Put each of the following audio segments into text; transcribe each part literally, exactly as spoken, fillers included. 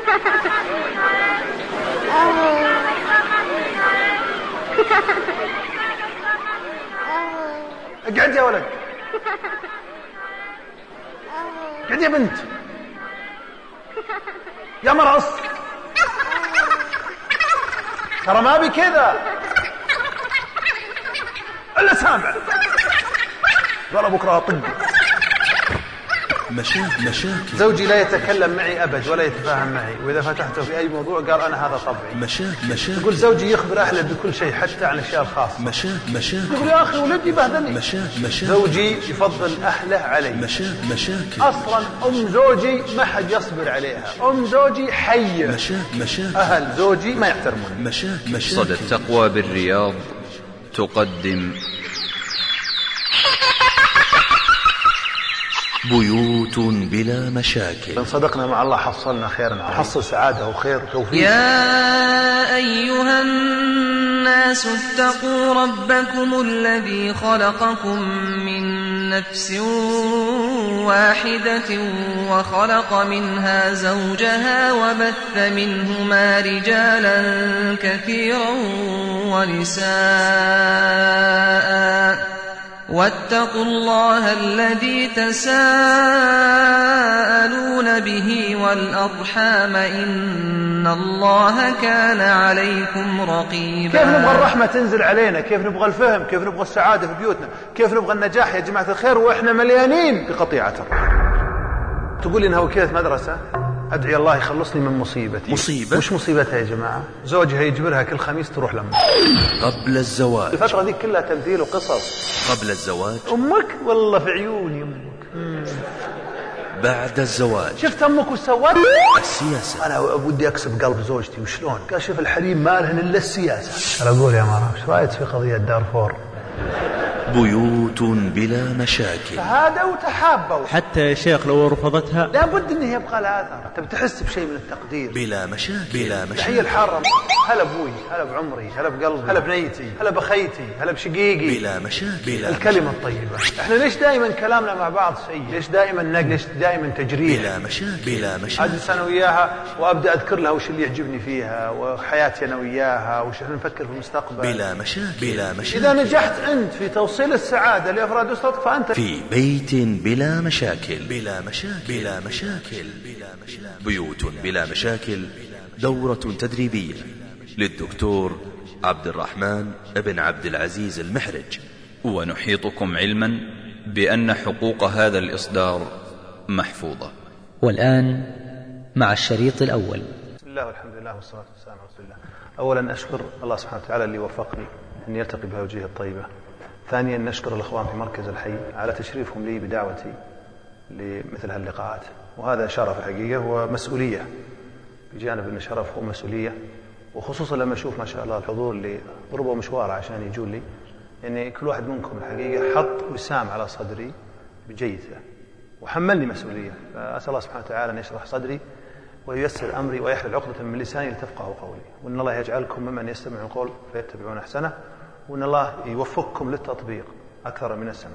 اقعد يا ولد، اقعد يا بنت، يا مرأس، ترى ما بي كذا الا سامع قال بكره اطق. مشاكل مشاكل زوجي لا يتكلم معي أبد ولا يتفاهم معي، وإذا فتحته في أي موضوع قال أنا هذا طبعي. مشاكل مشاكل يقول زوجي يخبر أهله بكل شيء حتى عن الأشياء الخاصة. مشاكل مشاكل يقول يا أخي ولدي بهدلني. مشاكل مشاكل زوجي يفضل أهله علي. مشاكل مشاكل أصلا أم زوجي ما حد يصبر عليها، أم زوجي حية. مشاكل مشاكل أهل زوجي ما يحترمون. مشاكل مشاكل صدى التقوى بالرياض تقدم بيوت بلا مشاكل. إن صدقنا مع الله حصلنا خيرا، حصل سعادة وخير وتوفيق. يا أيها الناس اتقوا ربكم الذي خلقكم من نفس واحدة وخلق منها زوجها وبث منهما رجالا كثيرا ونساء واتقوا الله الذي تساءلون به والأرحام إن الله كان عليكم رقيبا. كيف نبغى الرحمة تنزل علينا، كيف نبغى الفهم، كيف نبغى السعادة في بيوتنا، كيف نبغى النجاح يا جماعة الخير وإحنا مليانين بقطيعة الرحم. تقول إنها وكيلة مدرسة، أدعي الله يخلصني من مصيبتي. مصيبة؟ وش مصيبتها يا جماعة؟ زوجها يجبرها كل خميس تروح لأمك. قبل الزواج. الفترة ذي كلها تمثيل وقصص. قبل الزواج. أمك والله في عيوني أمك. بعد الزواج. شفت أمك وش سوت؟ السياسة. أنا ودي أكسب قلب زوجتي وشلون؟ قال شوف الحليم ما لهن إلا السياسة. أنا أقول يا مرة وش رأيت في قضية دارفور؟ بيوت بلا مشاكل. تهادوا وتحابوا. حتى يا شيخ لو رفضتها لابد انه يبقى لها اثر، تبي تحس بشيء من التقدير. بلا مشاكل بلا مشاكل. تحية الحارة، هلا بابوي، هلا بعمري، هلا بقلبي، هلا بنيتي، هلا بخيتي، هلا بشقيقي. بلا مشاكل بلا الكلمة الطيبة. احنا ليش دائما كلامنا مع بعض سيء؟ ليش دائما نقد؟ ليش دائما تجريح؟ بلا مشاكل بلا مشاكل. اجلس انا وياها وابدا اذكر لها وش اللي يعجبني فيها وحياتي انا وياها وش احنا نفكر في المستقبل. بلا مشاكل بلا مشاكل. اذا نجحت انت في توصيل السعادة لأفراد أسرتك فأنت في بيت بلا مشاكل. بلا مشاكل بلا مشاكل بلا مشاكل. بيوت بلا مشاكل دورة تدريبية للدكتور عبد الرحمن بن عبد العزيز المحرج. ونحيطكم علما بأن حقوق هذا الإصدار محفوظة. والآن مع الشريط الأول. بسم الله والحمد لله والصلاة والسلام على رسول الله. أولا أشكر الله سبحانه وتعالى اللي وفقني أن يلتقي بهوجه الطيبة. ثانيا نشكر الأخوان في مركز الحي على تشريفهم لي بدعوتي لمثل هاللقاءات، وهذا شرف حقيقة ومسؤولية بجانب أنه شرف ومسؤولية، وخصوصا لما أشوف ما شاء الله الحضور اللي ضربوا مشوار عشان يجون لي، يعني كل واحد منكم الحقيقة حط وسام على صدري بجيته وحملني مسؤولية، فأسأل الله سبحانه وتعالى أن يشرح صدري وييسر أمري ويحلل عقدة من لساني لتفقهوا قولي، وأن الله يجعلكم ممن يستمعون القول فيتبعون أحسنه، وأن الله يوفقكم للتطبيق أكثر من السمع.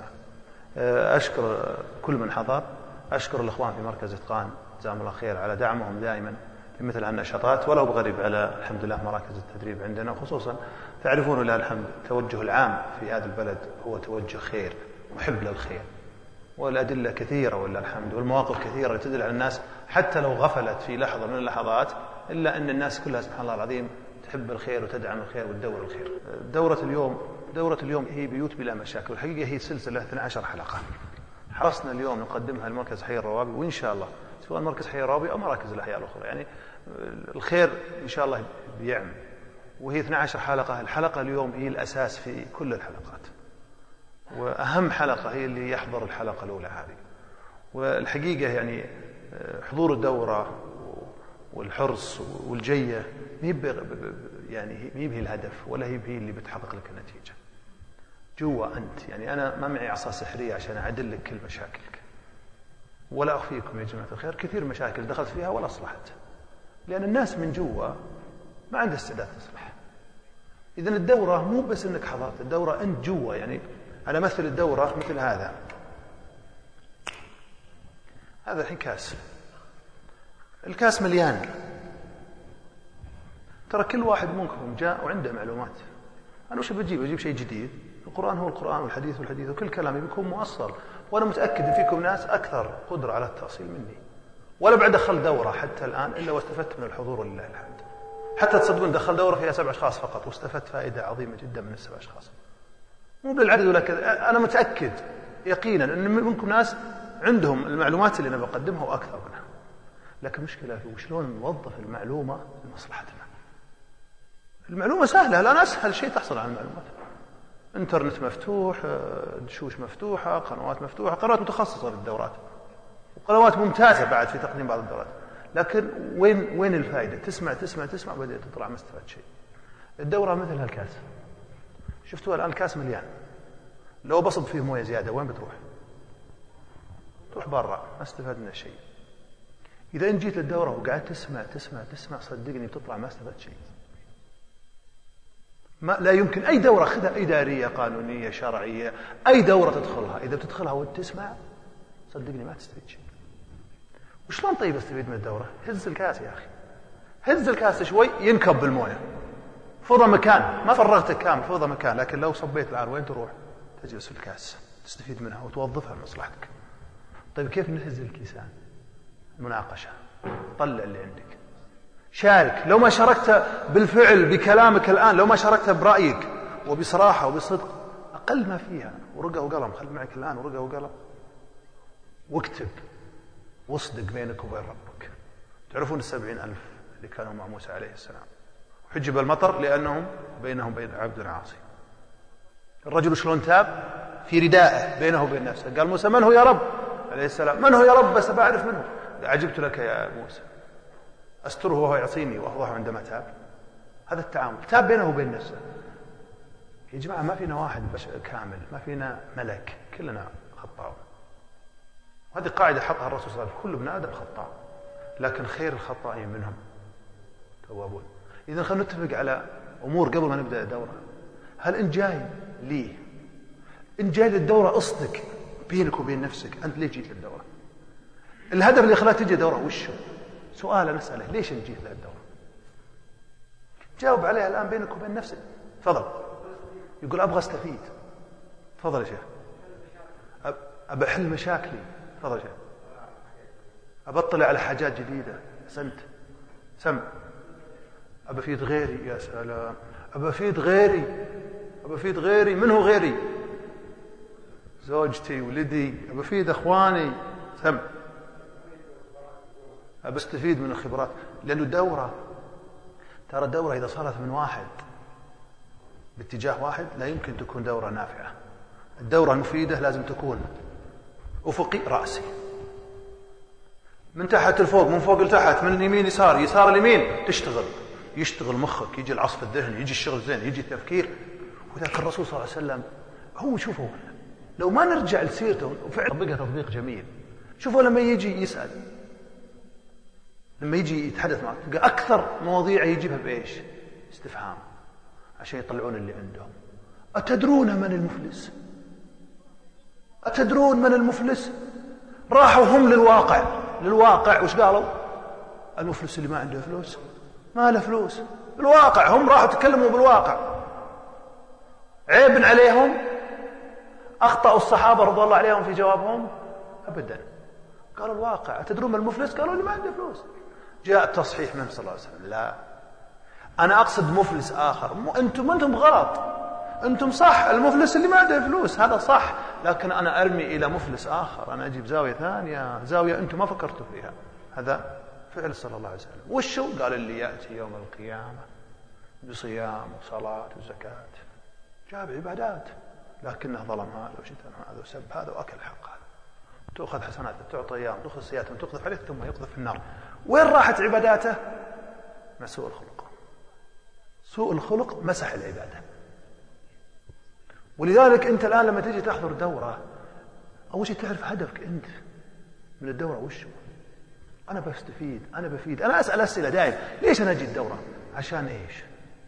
أشكر كل من حضر، أشكر الأخوان في مركز إتقان جزاهم الله خير على دعمهم دائما لمثل هالنشاطات، ولو بغريب على الحمد لله مراكز التدريب عندنا، خصوصا تعرفون لله الحمد توجه العام في هذا البلد هو توجه خير، محب للخير، والأدلة كثيرة ولله الحمد، والمواقف كثيرة تدل على الناس حتى لو غفلت في لحظة من اللحظات، إلا أن الناس كلها سبحان الله العظيم تحب الخير وتدعم الخير وتدور الخير. دورة اليوم دورة اليوم هي بيوت بلا مشاكل، والحقيقة هي سلسلة اثنتي عشرة حلقة حرصنا اليوم نقدمها لمركز حي الروابي، وإن شاء الله سواء مركز حي الروابي أو مراكز الأحياء الأخرى، يعني الخير إن شاء الله بيعمل، وهي اثنتي عشرة حلقة. الحلقة اليوم هي الأساس في كل الحلقات، وأهم حلقة هي اللي يحضر الحلقة الأولى هذه. والحقيقة يعني حضور الدورة والحرص والجية يعني هي به الهدف ولا هي به اللي بتحقق لك النتيجة. جوا أنت، يعني أنا ما معي عصا سحرية عشان أعدل لك كل مشاكلك، ولا أخفيكم يا جماعة الخير كثير مشاكل دخلت فيها ولا أصلحت، لأن الناس من جوا ما عندها استعداد تصلح. إذن الدورة مو بس أنك حضرت الدورة، أنت جوا. يعني أنا مثل الدورة مثل هذا هذا الحين كاس، الكاس مليان، ترى كل واحد منكم جاء وعنده معلومات. أنا وش بجيب؟ أجيب شيء جديد؟ القرآن هو القرآن والحديث والحديث، وكل كلامي بيكون مؤصل، وأنا متأكد إن فيكم ناس أكثر قدرة على التأصيل مني، ولا بعد دخل دورة حتى الآن إلا واستفدت من الحضور ولله الحمد. حتى تصدقون دخل دورة فيها سبع أشخاص فقط واستفدت فائدة عظيمة جدا من السبع أشخاص، مو بالعدد ولا كذا. أنا متأكد يقينا أن منكم ناس عندهم المعلومات اللي أنا بقدمها وأكثر منها، لكن المشكلة في وشلون نوظف المعلومة لمصلحتنا. المعلومة سهلة، الآن أسهل شيء تحصل على المعلومات، انترنت مفتوح، دشوش مفتوحة، قنوات مفتوحة، قنوات متخصصة للدورات، وقنوات ممتازة بعد في تقديم بعض الدورات، لكن وين وين الفائدة؟ تسمع تسمع تسمع بدأت تطلع ما استفدت شيء. الدورة مثل هالكاس، شفتوا الآن الكاس مليان، لو بصب فيه موية زيادة وين بتروح؟ تروح برا، ما استفدنا شيء. إذا أنت جيت للدورة وقعدت تسمع تسمع تسمع صدقني بتطلع ما استفدت شيء. ما لا يمكن أي دورة خذها، إدارية قانونية شرعية، أي دورة تدخلها إذا بتدخلها وتسمع صدقني ما تستفيد شيء. وشلون طيب استفيد من الدورة؟ هز الكاس يا أخي، هز الكاس شوي ينكب بالموية، فضى مكان، ما فرغتك كامل، فضى مكان، لكن لو صبيت الآن وين تروح؟ تجلس في الكاس تستفيد منها وتوظفها لمصلحتك. طيب كيف نهز الكيسان؟ مناقشة، طلع اللي عندك، شارك. لو ما شاركت بالفعل بكلامك الآن، لو ما شاركت برأيك وبصراحة وبصدق، أقل ما فيها ورقة وقلم، خل معك الآن ورقة وقلم واكتب واصدق بينك وبين ربك. تعرفون السبعين ألف اللي كانوا مع موسى عليه السلام حجب المطر لأنهم بينهم بين عبد عاصي. الرجل شلون تاب في ردائه بينه وبين نفسه، قال موسى من هو يا رب عليه السلام، من هو يا رب بس بعرف منه. عجبت لك يا موسى، أستره وهو يعصيني وأفضحه عندما تاب. هذا التعامل، تاب بينه وبين نفسه. يا جماعة ما فينا واحد كامل، ما فينا ملك، كلنا خطاء. هذه قاعدة حطها الرسول صلى الله عليه وسلم، كل ابن آدم خطاء، لكن خير الخطائين منهم توابون. إذا خلينا نتفق على أمور قبل ما نبدأ الدورة. هل أنت جاي ليه؟ أنت جاي للدورة أصدق بينك وبين نفسك، أنت ليه جيت للدورة؟ الهدف اللي خلاك تجي دورة وش هو؟ سؤال نسأله، ليش أنت جيت للدورة؟ جاوب عليها الآن بينك وبين نفسك. تفضل. يقول أبغى استفيد. تفضل يا شيخ. أبى أحل مشاكلي. تفضل يا شيخ. أبى أطلع على حاجات جديدة. سنت سم. أبى أفيد غيري. يا سلام. أبى أفيد غيري. أبى أفيد غيري. من هو غيري؟ زوجتي، ولدي. أبى أفيد أخواني. سم. أبى أستفيد من الخبرات، لأنه الدورة، ترى الدورة إذا صارت من واحد باتجاه واحد لا يمكن تكون دورة نافعة. الدورة المفيدة لازم تكون أفقي رأسي، من تحت لفوق، من فوق لتحت، من اليمين يسار، يسار اليمين، تشتغل، يشتغل مخك، يجي العصف الذهني، يجي الشغل زين، يجي التفكير. وذاك الرسول صلى الله عليه وسلم هو، شوفوا لو ما نرجع لسيرته وفعلا طبقها تطبيق جميل. شوفوا لما يجي يسأل، لما يجي يتحدث معك، أكثر مواضيع يجيبها بإيش؟ استفهام، عشان يطلعون اللي عندهم. أتدرون من المفلس؟ أتدرون من المفلس؟ راحوا هم للواقع، للواقع وش قالوا؟ المفلس اللي ما عنده فلوس، ما له فلوس. الواقع، هم راحوا تكلموا بالواقع. عيب عليهم؟ أخطأوا الصحابة رضي الله عليهم في جوابهم؟ أبدا، قالوا الواقع. أتدرون من المفلس؟ قالوا اللي ما عنده فلوس. جاء التصحيح من صلى الله عليه وسلم، لا، أنا أقصد مفلس آخر. أنتم أنتم غلط، أنتم صح، المفلس اللي ما عنده فلوس هذا صح، لكن أنا أرمي إلى مفلس آخر، أنا أجيب زاوية ثانية، زاوية أنتم ما فكرتوا فيها. هذا فعل صلى الله عليه وسلم. وشو قال؟ اللي يأتي يوم القيامة بصيام وصلاة وزكاة، جاب عبادات، لكنه ظلم هذا وشتم هذا وسب هذا وأكل حق هذا، تأخذ حسناته، تعطى أيام، تأخذ سيئاته، تقذف عليه ثم يقذف في النار. وين راحت عباداته؟ مع سوء الخلق. سوء الخلق مسح العبادة. ولذلك أنت الآن لما تيجي تحضر دورة، أول شيء تعرف هدفك أنت من الدورة وش هو. أنا بستفيد، أنا بفيد، أنا أسأل أسئلة دائما. ليش أنا أجي الدورة؟ عشان إيش؟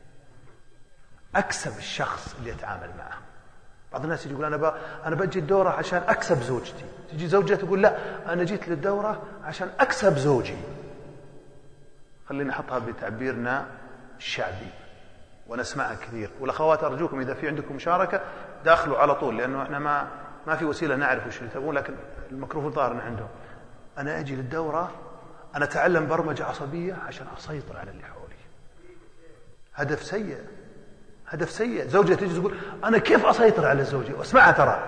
أكسب الشخص اللي أتعامل معه. بعض الناس يقول أنا ب... أنا بجي الدورة عشان أكسب زوجتي. تجي زوجته تقول لا، أنا جيت للدورة عشان أكسب زوجي. خلينا نحطها بتعبيرنا الشعبي ونسمعها كثير. والأخوات أرجوكم إذا في عندكم مشاركة داخلوا على طول، لأنه إحنا ما ما في وسيلة نعرف وش تبون، لكن الميكروفون ظاهر عندهم. أنا أجي للدورة أنا أتعلم برمجة عصبية عشان أسيطر على اللي حولي. هدف سيء، هدف سيء. زوجة تجي تقول أنا كيف أسيطر على زوجي، وأسمعها ترى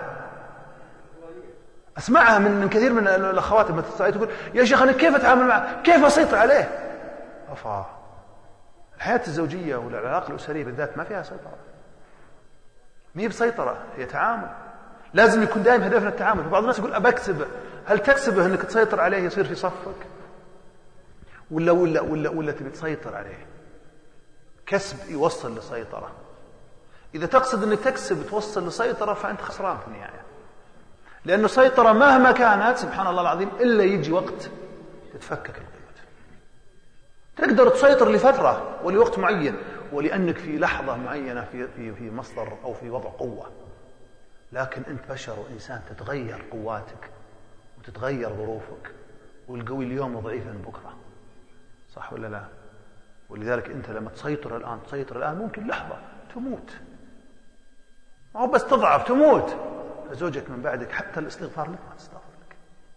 أسمعها من من كثير من الأخوات لما تستطيع تقول يا شيخ أنا كيف أتعامل معه، كيف أسيطر عليه. أفا الحياة الزوجية والعلاقة الأسرية بالذات ما فيها سيطرة، مي بسيطرة، هي تعامل. لازم يكون دائما هدفنا التعامل. بعض الناس يقول أبى أكسبه. هل تكسبه أنك تسيطر عليه يصير في صفك، ولا ولا ولا ولا تبي تسيطر عليه؟ كسب يوصل لسيطرة. إذا تقصد أنك تكسب توصل لسيطرة فأنت خسران في النهاية، لأنه سيطرة مهما كانت سبحان الله العظيم إلا يجي وقت تتفكك القيود. تقدر تسيطر لفترة ولوقت معين، ولأنك في لحظة معينة في في في مصدر أو في وضع قوة، لكن أنت بشر وإنسان تتغير قواتك وتتغير ظروفك، والقوي اليوم وضعيفا بكرة، صح ولا لا؟ ولذلك أنت لما تسيطر الآن تسيطر الآن ممكن لحظة تموت، ما هو بس تضعف تموت، فزوجك من بعدك حتى الاستغفار لك ما تستغفر لك.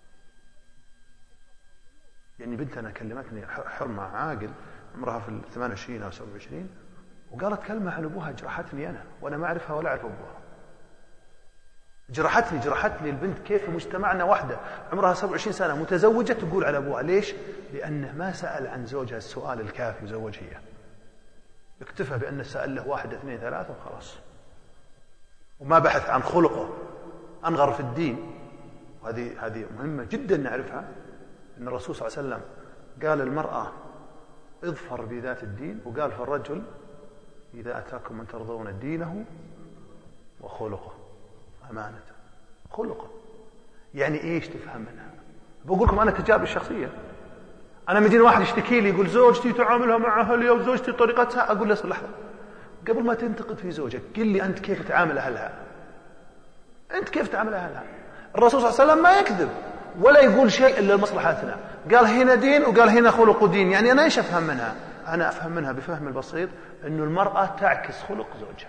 يعني بنتنا كلمتني حرمة عاقل عمرها في الثمان وعشرين أو سبعة وعشرين، وقالت كلمة عن أبوها جرحتني أنا وأنا ما أعرفها ولا أعرف أبوها. جرحتني جرحتني البنت. كيف مجتمعنا واحدة عمرها سبعة وعشرين سنة متزوجة تقول على أبوها؟ ليش؟ لأنه ما سأل عن زوجها السؤال الكافي وزوج هي، اكتفى بأنه سأل له واحد اثنين ثلاثة وخلاص، وما بحث عن خلقه، أنغر في الدين. وهذه هذه مهمة جدا نعرفها، أن الرسول صلى الله عليه وسلم قال للمرأة اظفر بذات الدين، وقال في الرجل إذا أتاكم من ترضون دينه وخلقه أمانته. خلقه يعني إيش تفهم منها؟ بقول لكم أنا تجاربي الشخصية. أنا مدين واحد يشتكي لي يقول زوجتي تعاملها مع أهلي أو زوجتي طريقتها، أقول له لحظة قبل ما تنتقد في زوجك قل لي أنت كيف تعامل أهلها، أنت كيف تعامل أهلها. الرسول صلى الله عليه وسلم ما يكذب ولا يقول شيء إلا لمصلحتنا، قال هنا دين وقال هنا خلق دين. يعني أنا إيش أفهم منها؟ أنا أفهم منها بفهم البسيط أنه المرأة تعكس خلق زوجها.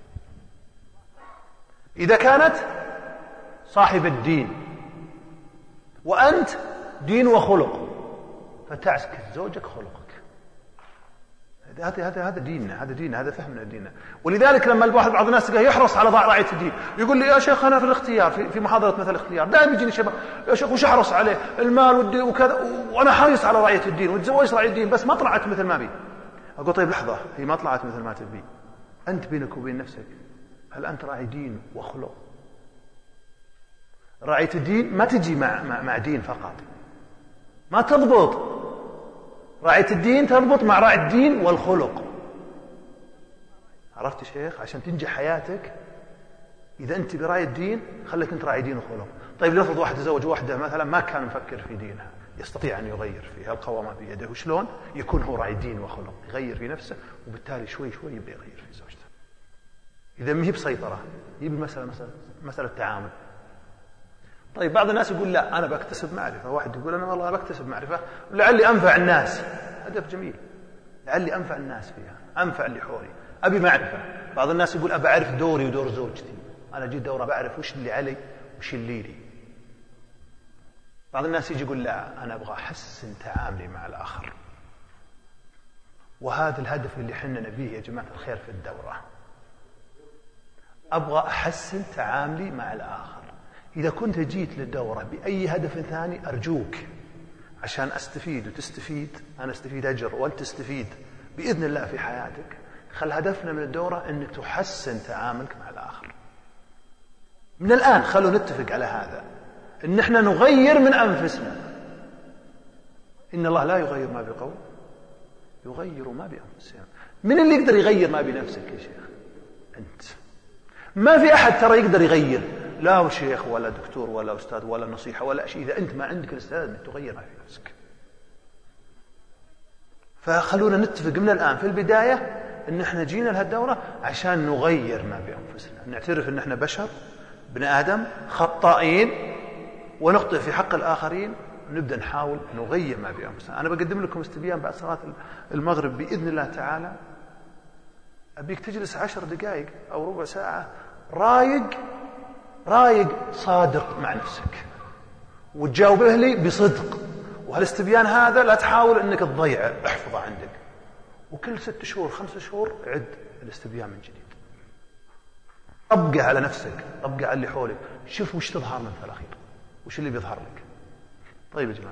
إذا كانت صاحب الدين وأنت دين وخلق فتعكس زوجك خلقك. هذا هذا هذا ديننا، هذا ديننا، هذا فهمنا ديننا. ولذلك لما الواحد بعض الناس يحرص على رعاية الدين يقول لي يا شيخ أنا في الاختيار في, في محاضرة مثل الاختيار دائما يجيني شباب يا شيخ وش أحرص عليه المال والدين وكذا، وأنا حريص على رعاية الدين وتزوجت رعاية الدين بس ما طلعت مثل ما بي. أقول طيب لحظة، هي ما طلعت مثل ما تبي، أنت بينك وبين نفسك هل أنت راعي دين وخلق؟ رعاية الدين ما تجي مع, مع, مع دين فقط، ما تضبط. رعاية الدين تربط مع راعي الدين والخلق. عرفت شيخ؟ عشان تنجح حياتك إذا أنت براعي الدين خليك أنت راعي دين وخلق. طيب لنفرض واحد تزوج واحدة مثلا ما كان مفكر في دينها، يستطيع أن يغير فيها، القوامة بيده، وشلون يكون هو راعي دين وخلق؟ يغير في نفسه وبالتالي شوي شوي يبدأ يغير في زوجته. إذا ما هي بسيطرة، هي بالمسألة مسألة مسألة تعامل. طيب بعض الناس يقول لا أنا بكتسب معرفة، واحد يقول أنا والله بكتسب معرفة لعلي أنفع الناس. هدف جميل، لعلي أنفع الناس فيها، أنفع اللي حولي، أبي معرفة. بعض الناس يقول أبى أعرف دوري ودور زوجتي، أنا جيت دورة بعرف وش اللي علي وش اللي لي. بعض الناس يجي يقول لا أنا أبغى أحسن تعاملي مع الآخر. وهذا الهدف اللي حنا نبيه يا جماعة الخير في الدورة، أبغى أحسن تعاملي مع الآخر. إذا كنت جيت للدورة بأي هدف ثاني أرجوك عشان أستفيد وتستفيد، أنا أستفيد أجر وأنت تستفيد بإذن الله في حياتك، خل هدفنا من الدورة أنك تحسن تعاملك مع الآخر. من الآن خلوا نتفق على هذا، أن احنا نغير من أنفسنا. إن الله لا يغير ما بقوم يغير ما بأنفسهم. من اللي يقدر يغير ما بنفسك يا شيخ؟ أنت. ما في أحد ترى يقدر يغير، لا شيخ ولا دكتور ولا أستاذ ولا نصيحة ولا شيء، إذا أنت ما عندك الاستعداد أنك تغير ما في نفسك. فخلونا نتفق من الآن في البداية أن احنا جينا لهالدورة عشان نغير ما بأنفسنا، نعترف أن احنا بشر بني آدم خطائين ونخطئ في حق الآخرين، ونبدأ نحاول نغير ما بأنفسنا. أنا بقدم لكم استبيان بعد صلاة المغرب بإذن الله تعالى أبيك تجلس عشر دقائق أو ربع ساعة رايق رايق صادق مع نفسك وتجاوبه لي بصدق، وهالاستبيان هذا لا تحاول أنك تضيعه، احفظه عندك، وكل ست شهور خمس شهور عد الاستبيان من جديد. طبقه على نفسك، طبقه على اللي حولك، شوف وش تظهر من الأخير، وش اللي بيظهر لك. طيب يا جماعة،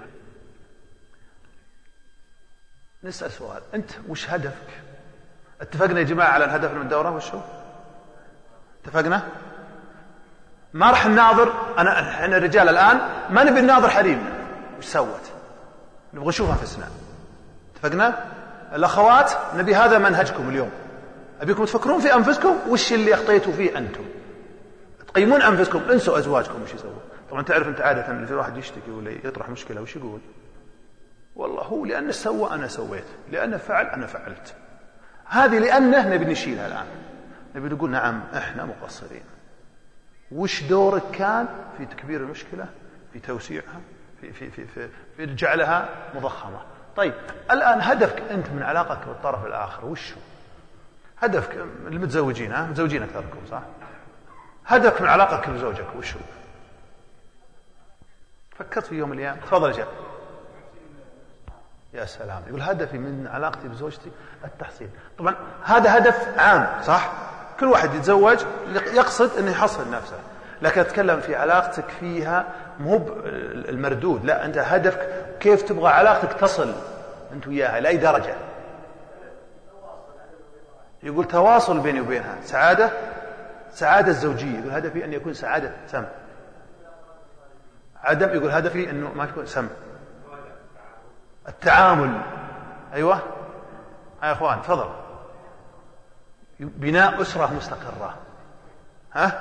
نسأل سؤال، أنت وش هدفك؟ اتفقنا يا جماعة على الهدف من الدورة وشو؟ اتفقنا؟ ما راح نناظر، أنا احنا الرجال الآن ما نبي نناظر حريمنا وش سوت، نبغى نشوف أنفسنا. اتفقنا؟ الأخوات نبي هذا منهجكم اليوم، أبيكم تفكرون في أنفسكم وش اللي أخطيتوا فيه أنتم، تقيمون أنفسكم، انسوا أزواجكم وش يسوون. طبعا تعرف أنت عادة إذا في واحد يشتكي ولا يطرح مشكلة وش يقول؟ والله هو لأنه سوى أنا سويت، لأنه فعل أنا فعلت. هذه لأنه نبي نشيلها الآن، نبي نقول نعم إحنا مقصرين. وش دورك كان في تكبير المشكلة، في توسيعها، في, في, في, في, في جعلها مضخمة. طيب الآن هدفك أنت من علاقتك بالطرف الآخر وش هو؟ هدفك المتزوجين، ها متزوجين أكثركم صح؟ هدفك من علاقتك بزوجك وش هو؟ فكرت في يوم من الأيام؟ تفضل يا شيخ. يا سلام، يقول هدفي من علاقتي بزوجتي التحصيل. طبعا هذا هدف عام صح؟ كل واحد يتزوج يقصد أنه يحصل نفسه، لكن أتكلم في علاقتك فيها مو المردود، لا أنت هدفك كيف تبغى علاقتك تصل أنت وياها لأي درجة. يقول تواصل بيني وبينها، سعادة سعادة الزوجية، يقول هدفي أن يكون سعادة سم. عدم، يقول هدفي أنه ما يكون سم. التعامل، أيوة يا أخوان تفضل. بناء أسرة مستقرة، ها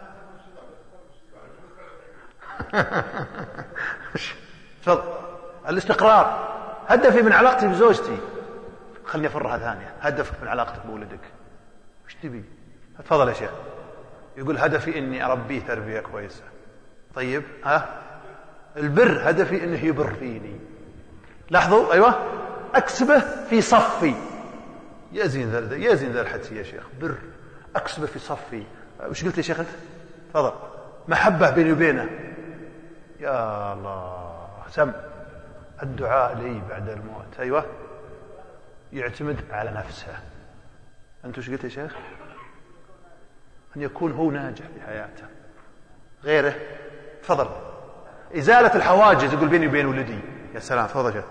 تفضل. الاستقرار، هدفي من علاقتي بزوجتي، خلني أفرها ثانية، هدفك من علاقتك بولدك وش تبي؟ تفضل يا شيخ. يقول هدفي إني أربيه تربية كويسة. طيب ها البر، هدفي إنه يبر فيني. لاحظوا أيوة، أكسبه في صفي. يا زين ذا يا زين ذا الحدث يا شيخ، بر أكسبه في صفي. وش قلت يا شيخ أنت؟ تفضل. محبة بيني وبينه. يا الله، سم. الدعاء لي بعد الموت، أيوة يعتمد على نفسه. أنت وش قلت يا شيخ؟ أن يكون هو ناجح في حياته. غيره تفضل. إزالة الحواجز، يقول بيني وبين ولدي. يا سلام، تفضل شيخ.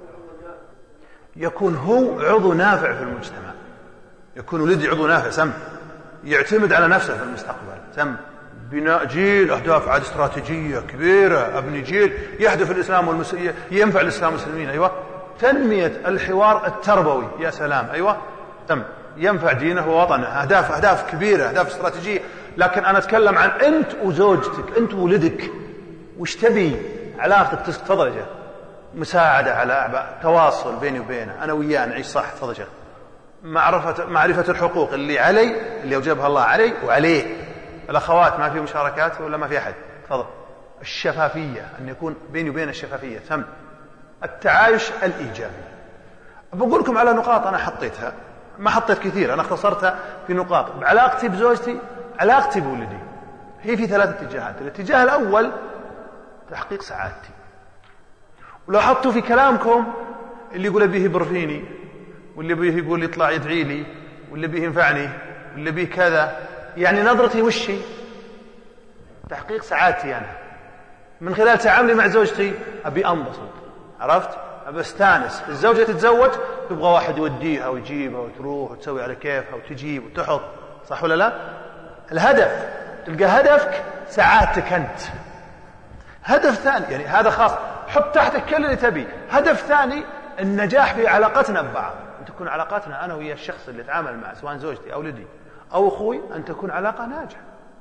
يكون هو عضو نافع في المجتمع، يكون ولدي عضو نافع، سم. يعتمد على نفسه في المستقبل، سم. بناء جيل، أهداف عاد استراتيجية كبيرة، أبني جيل يهدف الإسلام والمسلمين، ينفع الإسلام والمسلمين، أيوة. تنمية الحوار التربوي، يا سلام، أيوة تم. ينفع دينه ووطنه، أهداف أهداف كبيرة، أهداف استراتيجية. لكن أنا أتكلم عن أنت وزوجتك، أنت وولدك، وش تبي علاقتك تفضل يا شيخ. مساعدة على أعباء، تواصل بيني وبينه، أنا وياه نعيش صح. تفضل يا شيخ. معرفة معرفة الحقوق اللي علي، اللي أوجبها الله علي وعليه. الأخوات ما في مشاركات ولا ما في أحد؟ تفضل. الشفافية، أن يكون بيني وبين الشفافية، تم. التعايش الإيجابي. بقول لكم على نقاط أنا حطيتها، ما حطيت كثير، أنا اختصرتها في نقاط. علاقتي بزوجتي، علاقتي بولدي، هي في ثلاث اتجاهات. الاتجاه الأول تحقيق سعادتي. ولو حطوا في كلامكم اللي يقول به برفيني، واللي به يقول يطلع يدعي لي، واللي به ينفعني، واللي به كذا، يعني نظرتي وشي تحقيق سعادتي. أنا من خلال تعاملي مع زوجتي أبي أنبسط، عرفت؟ أبي استانس. الزوجة تتزوج تبغى واحد يوديها ويجيبها وتروح وتسوي على كيفها وتجيب وتحط، صح ولا لا؟ الهدف، تلقى هدفك سعادتك أنت. هدف ثاني، يعني هذا خاص، حط تحتك كل اللي تبي. هدف ثاني النجاح في علاقتنا ببعض، أن تكون علاقاتنا أنا ويا الشخص اللي أتعامل معه، سواء زوجتي أو ولدي أو أخوي، أن تكون علاقة ناجحة،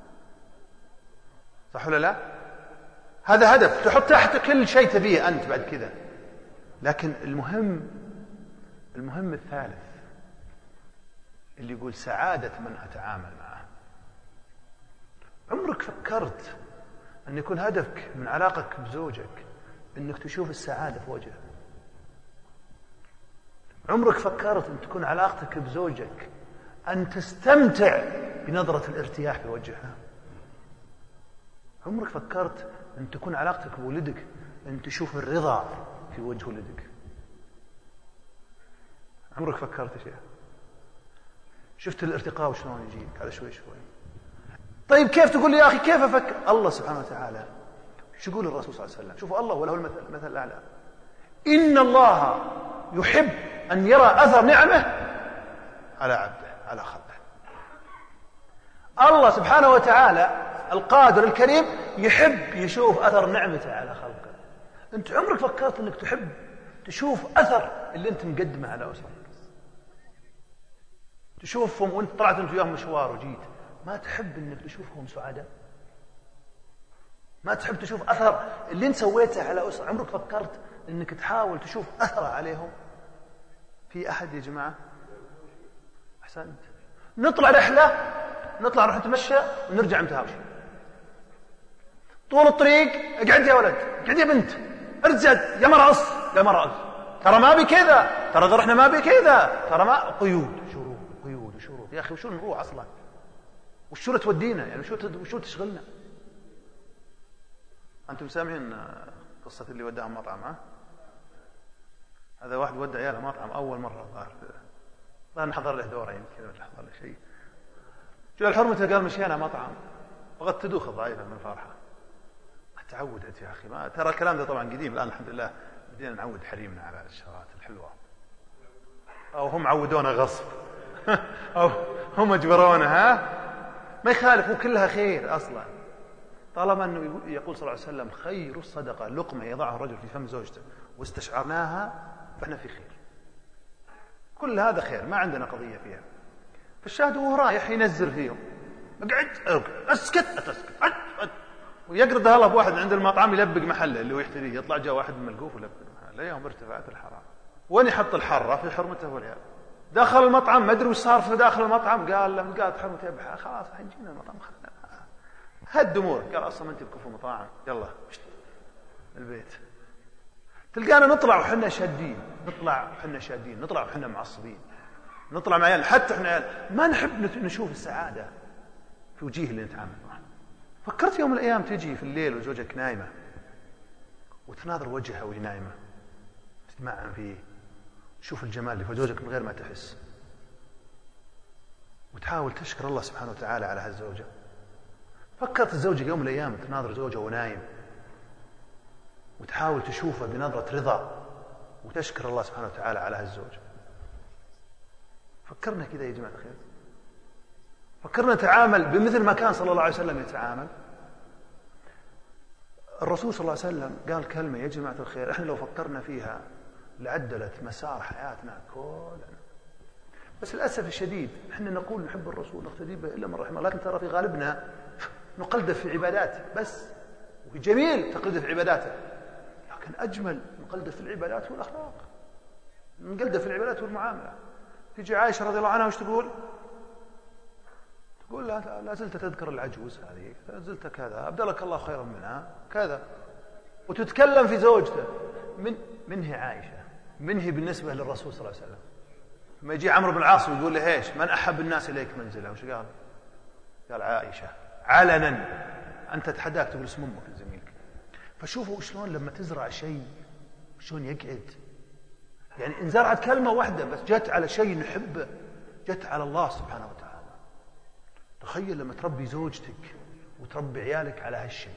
صح ولا لا؟ هذا هدف، تحط تحت كل شيء تبيه أنت بعد كذا. لكن المهم المهم الثالث اللي يقول سعادة من أتعامل معه. عمرك فكرت أن يكون هدفك من علاقتك بزوجك أنك تشوف السعادة في وجهه؟ عمرك فكرت أن تكون علاقتك بزوجك أن تستمتع بنظرة الارتياح في وجهها؟ عمرك فكرت أن تكون علاقتك بولدك أن تشوف الرضا في وجه ولدك؟ عمرك فكرت شيء؟ شفت الارتقاء وشلون يجيك على شوي شوي؟ طيب كيف تقول لي يا أخي كيف أفكر؟ الله سبحانه وتعالى شو يقول الرسول صلى الله عليه وسلم؟ شوفوا الله وله المثل, المثل الأعلى. إن الله يحب أن يرى أثر نعمه على عبده على خلقه. الله سبحانه وتعالى القادر الكريم يحب يشوف أثر نعمته على خلقه. أنت عمرك فكرت أنك تحب تشوف أثر اللي أنت مقدمه على أسرك؟ تشوفهم وأنت طلعت أنت وياهم مشوار وجيت، ما تحب أنك تشوفهم سعداء؟ ما تحب تشوف أثر اللي أنت سويته على أسرة؟ عمرك فكرت أنك تحاول تشوف أثره عليهم؟ في أحد يا جماعة؟ أحسنت. نطلع رحلة، نطلع نروح نتمشى ونرجع متهاوشين طول الطريق. اقعد يا ولد، اقعد يا بنت، ارزد يا مرأس يا مرأس، ترى ما بي كذا، ترى رحنا ما بي كذا، ترى ما قيود شروط قيود وشروط. يا أخي وشو نروح أصلا؟ وشو تودينا يعني؟ وشو وشو تشغلنا؟ أنتم سامعين قصة اللي وداهم مطعم؟ ها هذا واحد ودى عياله مطعم أول مرة ظاهر، لا نحضر له دورة يمكن ولا نحضر له شيء. جاء الحرمة قال مشينا مطعم، بغت تدوخ ضعيفة من الفرحة. تعودت يا أخي، ما ترى الكلام ده طبعا قديم، الآن الحمد لله بدينا نعود حريمنا على الشغلات الحلوة، أو هم عودونا غصب أو هم اجبرونا. ها ما يخالف، وكلها خير أصلا، طالما أنه يقول صلى الله عليه وسلم خير الصدقة لقمة يضعها الرجل في فم زوجته واستشعرناها فإحنا في خير. كل هذا خير، ما عندنا قضية فيها. فالشاهد وهو رايح ينزل فيهم، اقعد اسكت اسكت ويقرد الله بواحد عند المطعم يلبق محله اللي هو يحتريه، يطلع جاء واحد من ملقوف ولبق محله. يوم ارتفعت الحرارة، وين يحط الحرة؟ في حرمته والعيال. دخل المطعم ما ادري وش صار في داخل المطعم، قال لما قالت حرمته يبحث خلاص حنجينا المطعم خلنا هد امورك. قال اصلا ما انت بكفو مطاعم، يلا البيت. تلقانا نطلع وحنا شادين، نطلع وحنا شادين، نطلع وحنا معصبين، نطلع مع عيال، حتى احنا عيال ما نحب نشوف السعادة في وجيه اللي نتعامل معه. فكرت يوم من الأيام تجي في الليل وزوجك نايمة وتناظر وجهها وهي نايمة، تتمعن فيه، تشوف الجمال اللي في زوجك من غير ما تحس، وتحاول تشكر الله سبحانه وتعالى على هالزوجة. فكرت الزوجة يوم من الأيام تناظر زوجها ونايم وتحاول تشوفه بنظرة رضا وتشكر الله سبحانه وتعالى على هالزوجة. فكرنا كذا يا جماعة الخير؟ فكرنا نتعامل بمثل ما كان صلى الله عليه وسلم يتعامل؟ الرسول صلى الله عليه وسلم قال كلمة يا جماعة الخير احنا لو فكرنا فيها لعدلت مسار حياتنا كلنا. بس للأسف الشديد احنا نقول نحب الرسول نقتدي به إلا من رحمه الله، لكن ترى في غالبنا نقلده في عباداته بس، وجميل تقلده في عباداته، لكن أجمل نقلده في العبادات والأخلاق، نقلده في العبادات والمعاملة. تيجي عائشة رضي الله عنها وش تقول؟ تقول لا, لا زلت تذكر العجوز هذه، لا زلت كذا، أبدلك الله خيرا منها كذا، وتتكلم في زوجته. من منه عائشة، منه بالنسبة للرسول صلى الله عليه وسلم. لما يجي عمرو بن العاص ويقول له ايش من أحب الناس إليك منزلا، وش قال؟ قال عائشة علنا. أنت تحداك تقول اسم أمك لزميلك. فشوفوا شلون لما تزرع شيء شلون يقعد، يعني إن زرعت كلمة واحدة بس جت على شيء نحبه، جت على الله سبحانه وتعالى. تخيل لما تربي زوجتك وتربي عيالك على هالشيء،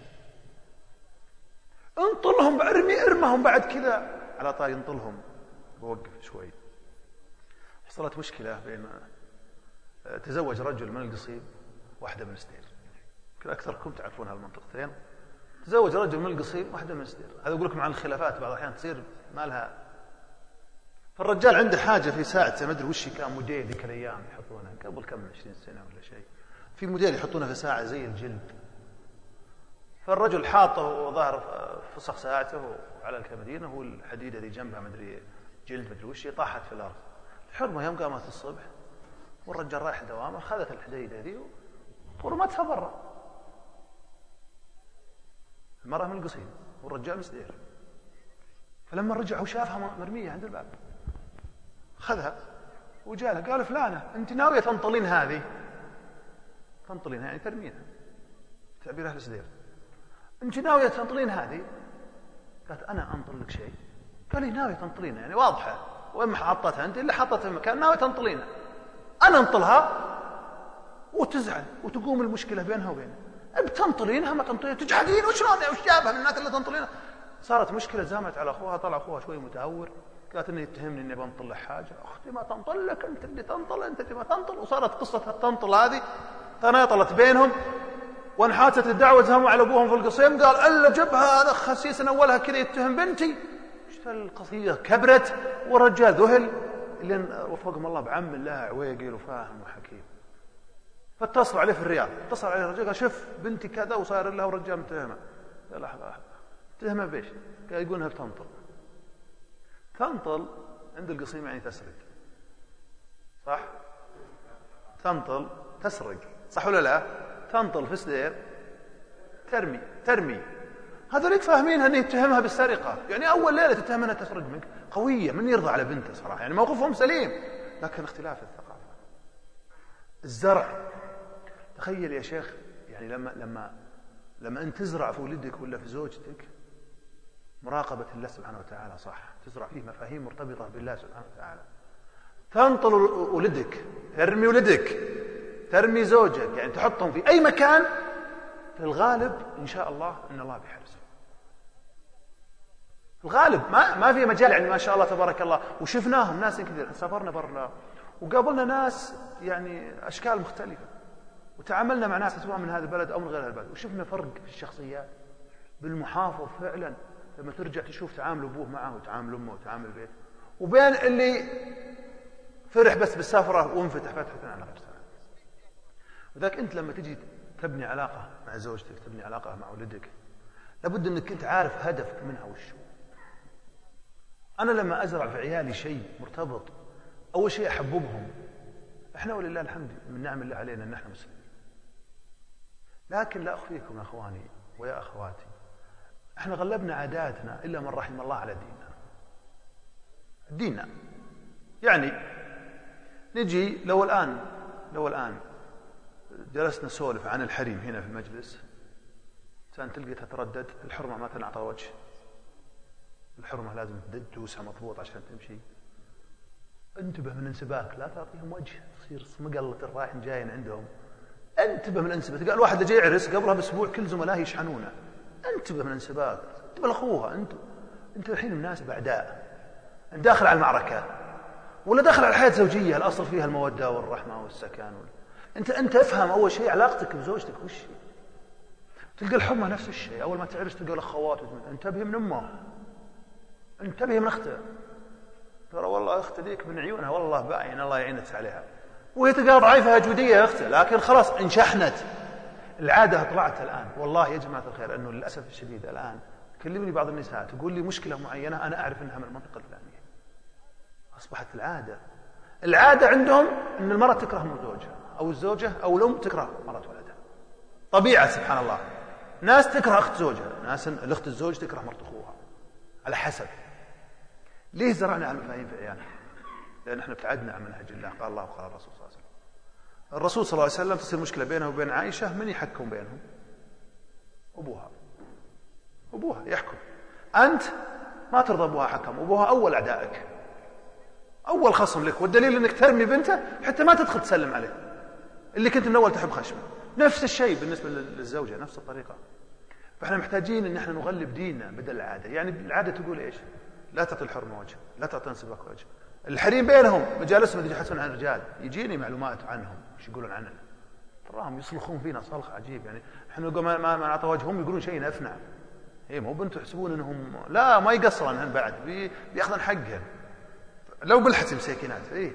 انطلهم ارمي ارمهم بعد كذا. على طاري انطلهم بوقف شوي، حصلت مشكلة بين تزوج رجل من القصيم واحدة من ستير، يمكن أكثركم تعرفون هالمنطقتين. تزوج رجل من القصيم واحدة من ستير، هذا أقول لكم عن الخلافات بعض الأحيان تصير ما لها. فالرجال عنده حاجة في ساعته، ما أدري وش كان موديل ذيك الأيام يحطونها قبل كم عشرين سنة ولا شيء، في موديل يحطونه في ساعة زي الجلد. فالرجل حاطه وظهر فسخ ساعته على الكمدينة والحديدة ذي جنبها ما أدري جلد ما أدري وش، طاحت في الأرض. الحرمة يوم قامت الصبح والرجال رايح دوامه، أخذت الحديدة ذي ورمتها برا. المرأة من القصيم والرجال مسدير. فلما رجع وشافها مرمية عند الباب خذها وجاء له قال فلانة أنت ناوية تنطلين هذه؟ تنطلينها يعني ترمينها، تعبير أهل سدير. أنت ناوية تنطلين هذه؟ قالت أنا أنطل لك شيء. قال لي ناوية تنطلينها يعني واضحة، وين ما حطتها أنت اللي حطتها في مكان ناوية تنطلينها، أنا أنطلها وتزعل وتقوم المشكلة بينها وبينه. بتنطلينها ما تنطلينها تجحدين وشلون وش جابها من الناس اللي تنطلينها. صارت مشكلة زامت على أخوها، طلع أخوها شوي متهور، قالت إني يتهمني إني بنطل لك حاجة. أختي ما تنطل لك، أنت اللي تنطل، أنت اللي ما تنطل. وصارت قصة التنطل هذه تناطلت بينهم، وانحاتت الدعوة زهموا على أبوهم في القصيم. قال ألا جبها هذا خسيس أولها كذا يتهم بنتي. القضية كبرت والرجال ذهل اللي وفقهم الله بعم الله عويقل وفاهم وحكيم. فاتصلوا عليه في الرياض، اتصل عليه الرجال قال شوف بنتي كذا وصاير لها ورجال متهمة. قال لحظة لحظة متهمة بيش؟ قال يقول انها بتنطل. تنطل عند القصيم يعني تسرق، صح؟ تنطل تسرق، صح ولا لا؟ تنطل في سدير ترمي ترمي. هذوليك فاهمينها انه يتهمها بالسرقة، يعني اول ليلة تتهم انها تسرق منك، قوية، من يرضى على بنته صراحة، يعني موقفهم سليم، لكن اختلاف الثقافة. الزرع، تخيل يا شيخ يعني لما لما لما انت تزرع في ولدك ولا في زوجتك مراقبة الله سبحانه وتعالى، صح، تزرع فيه مفاهيم مرتبطة بالله سبحانه وتعالى. تنطل ولدك، ترمي ولدك، ترمي زوجك، يعني تحطهم في أي مكان، في الغالب إن شاء الله إن الله بيحرسه. الغالب ما ما في مجال، يعني ما شاء الله تبارك الله. وشفناهم ناس كثير، سافرنا برا وقابلنا ناس يعني أشكال مختلفة، وتعاملنا مع ناس سواء من هذا البلد أو من غير هذا البلد، وشفنا فرق في الشخصيات بالمحافظ فعلا. لما ترجع تشوف تعامل أبوه معه وتعامل أمه وتعامل البيت، وبين اللي فرح بس بالسفرة وانفتح فتحة على غير سنة. وذاك أنت لما تجي تبني علاقة مع زوجتك، تبني علاقة مع ولدك، لابد أنك أنت عارف هدفك منها وشو. أنا لما أزرع في عيالي شيء مرتبط، أول شيء أحببهم. إحنا ولله الحمد من نعم الله علينا أن نحن مسلمين، لكن لا أخفيكم يا أخواني ويا أخواتي، إحنا غلبنا عاداتنا إلا من رحم الله على ديننا. ديننا يعني نجي لو الآن لو الآن جلسنا نسولف عن الحريم هنا في المجلس، كان تلقى تتردد الحرمة ما تنعطى وجه، الحرمة لازم تدوسها مضبوط عشان تمشي. انتبه من انسباك، لا تعطيهم وجه تصير مقلة الرايحين جايين عندهم. انتبه من الانسباك. قال واحد جاي يعرس قبلها باسبوع كل زملائه يشحنونه. انتبه من الانسباك، انتبه لاخوها. انت انت الحين مناسب اعداء، داخل على المعركة ولا داخل على الحياة الزوجية الاصل فيها المودة والرحمة والسكن. انت انت افهم اول شيء علاقتك بزوجتك وش. تلقى الحمى نفس الشيء، اول ما تعرس تلقى الاخوات. انتبه من امه، انتبه من اخته. ترى والله اخت ذيك من عيونها والله باين الله يعينك عليها، وهي تلقى ضعيفه جوديه يا اخته، لكن خلاص انشحنت. العاده طلعت الان. والله يا جماعه الخير انه للاسف الشديد الان تكلمني بعض النساء تقول لي مشكله معينه انا اعرف انها من المنطقه الفلانيه. اصبحت العاده العاده عندهم ان المراه تكره من زوجها، او الزوجه او الام تكره مرات ولدها. طبيعه سبحان الله. ناس تكره اخت زوجها، ناس الاخت الزوج تكره مرت اخوها، على حسب. ليه زرعنا هالمفاهيم في عيالنا؟ لأن احنا ابتعدنا عن منهج الله. قال الله وقال الرسول صلى الله عليه وسلم. الرسول صلى الله عليه وسلم تصير مشكلة بينه وبين عائشة، من يحكم بينهم؟ أبوها. أبوها يحكم. أنت ما ترضى أبوها حكم، أبوها أول أعدائك، أول خصم لك، والدليل أنك ترمي بنته حتى ما تدخل تسلم عليه اللي كنت من أول تحب خشمه. نفس الشيء بالنسبة للزوجة، نفس الطريقة. فاحنا محتاجين ان احنا نغلب ديننا بدل العادة. يعني العادة تقول ايش؟ لا تعطي الحرمة وجه، لا تعطي انسباك وجه. الحريم بينهم مجالسهم يتحدثون عن الرجال، يجيني معلومات عنهم ايش يقولون عننا، تراهم يصلخون فينا صلخ عجيب. يعني احنا نقول ما ما نعطي وجههم يقولون شيء افنع. اي مو بنتوا يحسبون انهم لا ما يقصرن هن بعد بي بياخذن حقهن لو بالحس مساكينات. اي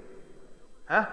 ها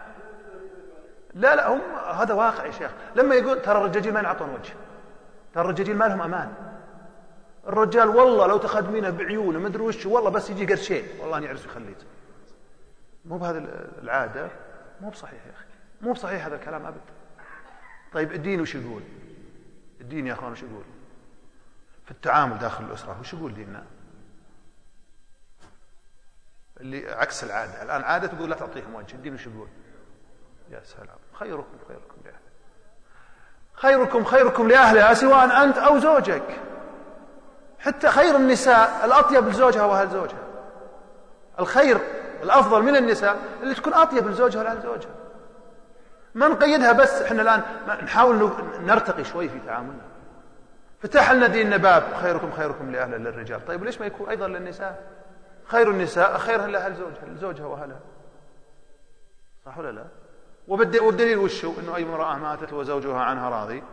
لا لا هم هذا واقع يا شيخ. لما يقول ترى الرجاجيل ما ينعطون وجه، ترى الرجاجيل ما لهم امان. الرجال والله لو تخدمينه بعيونه ما ادري وش، والله بس يجي قرشين والله اني يعرس ويخليك. مو بهذه العاده، مو بصحيح يا اخي، مو بصحيح هذا الكلام ابدا. طيب الدين وش يقول؟ الدين يا اخوان وش يقول في التعامل داخل الاسره؟ وش يقول ديننا؟ اللي عكس العادة. الآن عادة تقول لا تعطيهم وجه، الدين وش يقول؟ يا سلام، خيركم خيركم لأهله، خيركم خيركم لأهلها سواء أنت أو زوجك. حتى خير النساء الأطيب لزوجها وأهل زوجها. الخير الأفضل من النساء اللي تكون أطيب لزوجها وأهل زوجها. ما نقيدها بس، احنا الآن نحاول نرتقي شوي في تعاملنا. فتح لنا ديننا باب خيركم خيركم لأهلها للرجال، طيب ليش ما يكون أيضا للنساء؟ خير النساء خيرها لأهل زوجها، لزوجها وأهلها، صح ولا لا؟ والدليل وشو؟ إنه أي امرأة ماتت وزوجها عنها راضي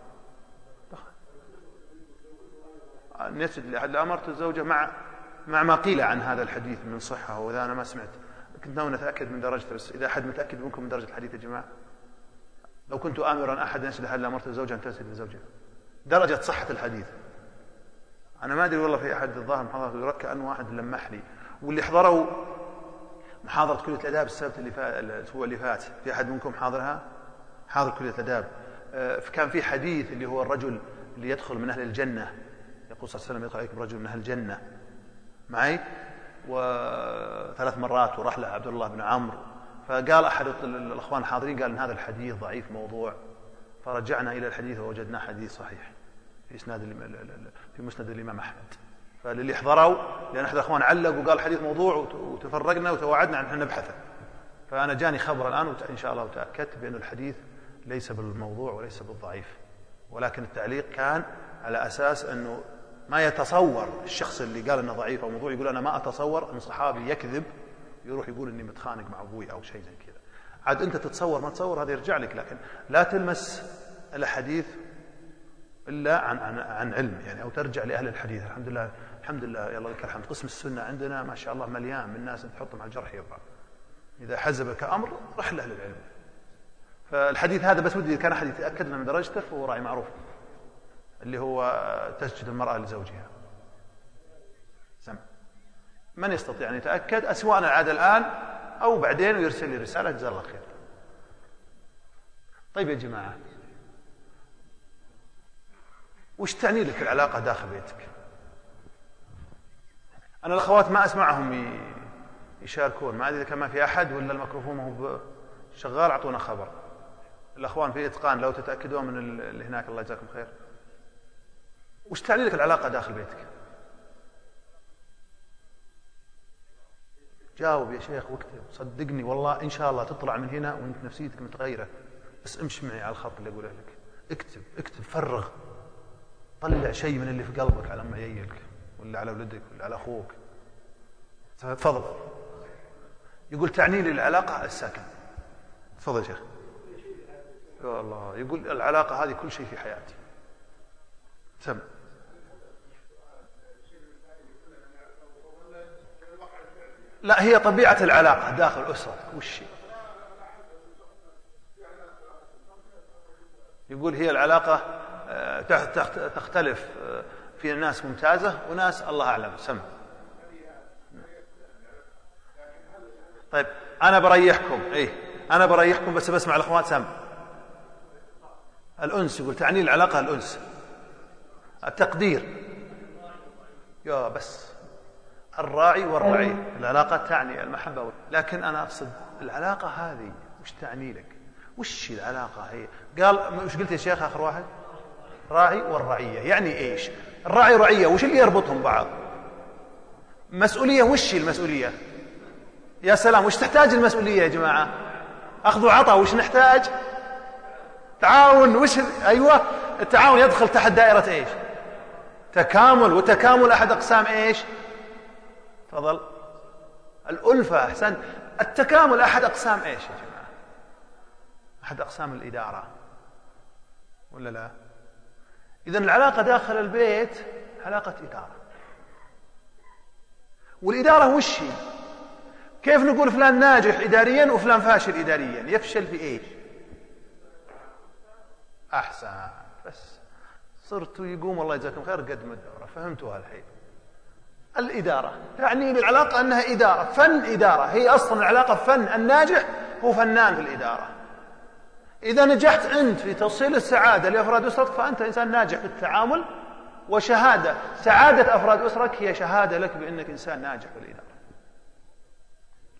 نسد لأحد أمرت الزوجة مع مع ما قيل عن هذا الحديث من صحة، وإذا أنا ما سمعت كنت ناوي نتأكد من درجته، بس إذا أحد متأكد منكم من درجة الحديث يا جماعة، لو كنت آمرا أحد يسد لأحد لأمرت الزوجة أن تسد لزوجها، درجة صحة الحديث. أنا ما أدري والله، في أحد الظاهر محاضرة كأن واحد لمح لي، واللي حضروا محاضرة كلية الآداب السبت اللي فات الأسبوع اللي فات، في أحد منكم حاضرها؟ حاضر كلية الآداب. كان في حديث اللي هو الرجل اللي يدخل من أهل الجنة، يقول صلى الله عليه وسلم يدخل عليكم رجل من أهل الجنة معي، وثلاث مرات وراح له عبد الله بن عمرو، فقال أحد الأخوان الحاضرين قال إن هذا الحديث ضعيف موضوع، فرجعنا إلى الحديث ووجدناه حديث صحيح في إسناد في مسند الإمام أحمد. فللي حضروا، لأن أحد الأخوان علق وقال حديث موضوع، وتفرقنا وتوعدنا أن نبحثه، فأنا جاني خبر الآن إن شاء الله وتأكدت بأن الحديث ليس بالموضوع وليس بالضعيف، ولكن التعليق كان على أساس أنه ما يتصور الشخص اللي قال أنه ضعيف أو موضوع يقول أنا ما أتصور أن صحابي يكذب يروح يقول أني متخانق مع أبوي أو شيء زي كذا. عاد أنت تتصور ما تتصور هذا يرجع لك، لكن لا تلمس الحديث إلا عن عن عن علم يعني، أو ترجع لأهل الحديث. الحمد لله الحمد لله يلا لك الحمد، قسم السنة عندنا ما شاء الله مليان من الناس تحطهم على الجرح يبقى، إذا حزبك أمر رح لأهل العلم. فالحديث هذا بس ودي كان أحد يتأكد من درجته، فهو راعي معروف اللي هو تسجد المرأة لزوجها. سمع من يستطيع أن يتأكد أسواء العادة الآن أو بعدين ويرسل لي رسالة جزاه الله خير. طيب يا جماعة، وش تعني لك العلاقة داخل بيتك؟ أنا الأخوات ما أسمعهم يشاركون، ما أدري إذا كان ما في أحد ولا الميكروفون هو شغال، أعطونا خبر. الأخوان في إتقان لو تتأكدون من اللي هناك الله يجزاكم خير. وش تعني لك العلاقة داخل بيتك؟ جاوب يا شيخ واكتب، صدقني والله إن شاء الله تطلع من هنا وانت نفسيتك متغيرة، بس امشي معي على الخط اللي أقوله لك. اكتب اكتب فرغ، طلع شيء من اللي في قلبك على معيلك ولا على ولدك ولا على أخوك. تفضل. يقول تعني لي العلاقة الساكن. تفضل يا شيخ. يا الله، يقول العلاقة هذه كل شيء في حياتي. سم. لا، هي طبيعة العلاقة داخل أسرتك وش هي؟ يقول هي العلاقة تختلف، في ناس ممتازة وناس الله أعلم. سم. طيب أنا بريحكم، إيه أنا بريحكم بس بسمع الأخوات. سم. الأنس، يقول تعني العلاقة الأنس، التقدير. يا بس الراعي والرعي، العلاقة تعني المحبة، لكن أنا أقصد العلاقة هذه وش تعني لك؟ وش العلاقة هي؟ قال وش قلت يا شيخ آخر واحد؟ راعي والرعية. يعني إيش الراعي والرعية؟ وش اللي يربطهم بعض؟ مسؤولية. وش المسؤولية؟ يا سلام، وش تحتاج المسؤولية يا جماعة؟ أخذ وعطاء. وش نحتاج؟ تعاون. وش أيوة التعاون يدخل تحت دائرة إيش؟ تكامل. وتكامل أحد أقسام إيش؟ تفضل. الألفة. أحسن. التكامل أحد أقسام إيش يا جماعة؟ أحد أقسام الإدارة ولا لا؟ إذن العلاقة داخل البيت علاقة إدارة. والإدارة وش هي؟ كيف نقول فلان ناجح إداريا وفلان فاشل إداريا؟ يفشل في إيش؟ أحسن. بس صرتوا يقوم الله يجزاكم خير قدم الدورة، فهمتوها الحين. الإدارة يعني للعلاقة أنها إدارة، فن إدارة. هي أصلا العلاقة فن، الناجح هو فنان في الإدارة. إذا نجحت أنت في توصيل السعادة لأفراد أسرتك فأنت إنسان ناجح في التعامل، وشهادة سعادة أفراد أسرتك هي شهادة لك بأنك إنسان ناجح في الإدارة.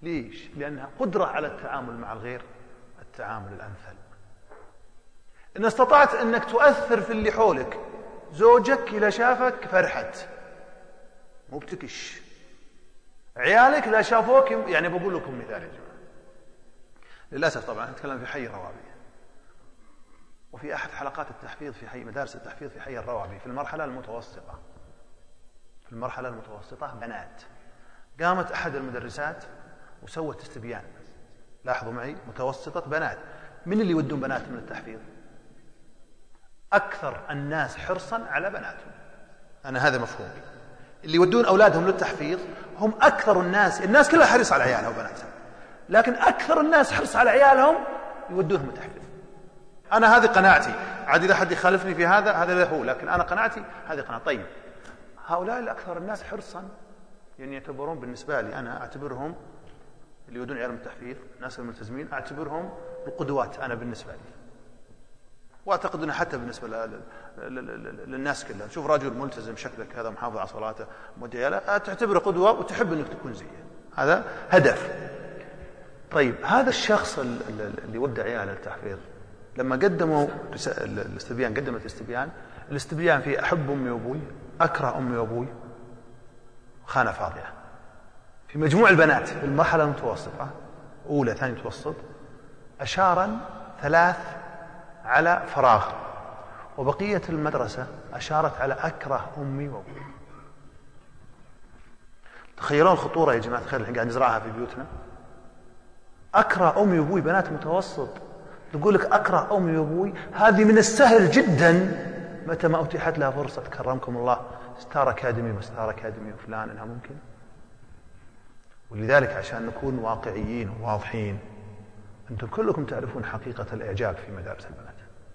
ليش؟ لأنها قدرة على التعامل مع الغير التعامل الأمثل. إن استطعت أنك تؤثر في اللي حولك، زوجك إذا شافك فرحت مو بتكش، عيالك إذا شافوك، يعني بقول لكم مثال يا جماعة، للأسف طبعا نتكلم في حي الروابي، وفي أحد حلقات التحفيظ في حي مدارس التحفيظ في حي الروابي في المرحلة المتوسطة، في المرحلة المتوسطة بنات، قامت أحد المدرسات وسوت استبيان، لاحظوا معي، متوسطة بنات. من اللي يودون بنات من التحفيظ؟ أكثر الناس حرصا على بناتهم، أنا هذا مفهومي. اللي يودون أولادهم للتحفيظ هم أكثر الناس، الناس كلها حريص على عيالها وبناتها، لكن أكثر الناس حرص على عيالهم يودونهم التحفيظ. أنا هذه قناعتي، عاد إذا حد يخالفني في هذا هذا هو، لكن أنا قناعتي هذه قناعة. طيب هؤلاء الأكثر الناس حرصا يعني يعتبرون بالنسبة لي، أنا أعتبرهم اللي يودون عيالهم التحفيظ، الناس الملتزمين أعتبرهم القدوات أنا بالنسبة لي، واعتقد انه حتى بالنسبه للناس كلها. شوف رجل ملتزم شكلك هذا محافظ على صلاته مدياله، تعتبره قدوه وتحب انك تكون زيه، هذا هدف. طيب هذا الشخص اللي ودع عياله التحفيظ لما قدموا الاستبيان، قدمت الاستبيان، الاستبيان فيه احب امي وابوي، اكره امي وابوي، خانه فاضيه. في مجموع البنات في المرحله المتوسطه اولى ثاني متوسط اشارا ثلاث على فراغ، وبقية المدرسة أشارت على أكره أمي وأبوي. تخيلون الخطورة يا جماعة الخير اللي قاعد نزرعها في بيوتنا. أكره أمي وأبوي، بنات متوسط تقول لك أكره أمي وأبوي. هذه من السهل جدا متى ما أتيحت لها فرصة كرمكم الله ستار أكاديمي وستار أكاديمي وفلان إنها ممكن. ولذلك عشان نكون واقعيين وواضحين، أنتم كلكم تعرفون حقيقة الإعجاب في مدارس البنات،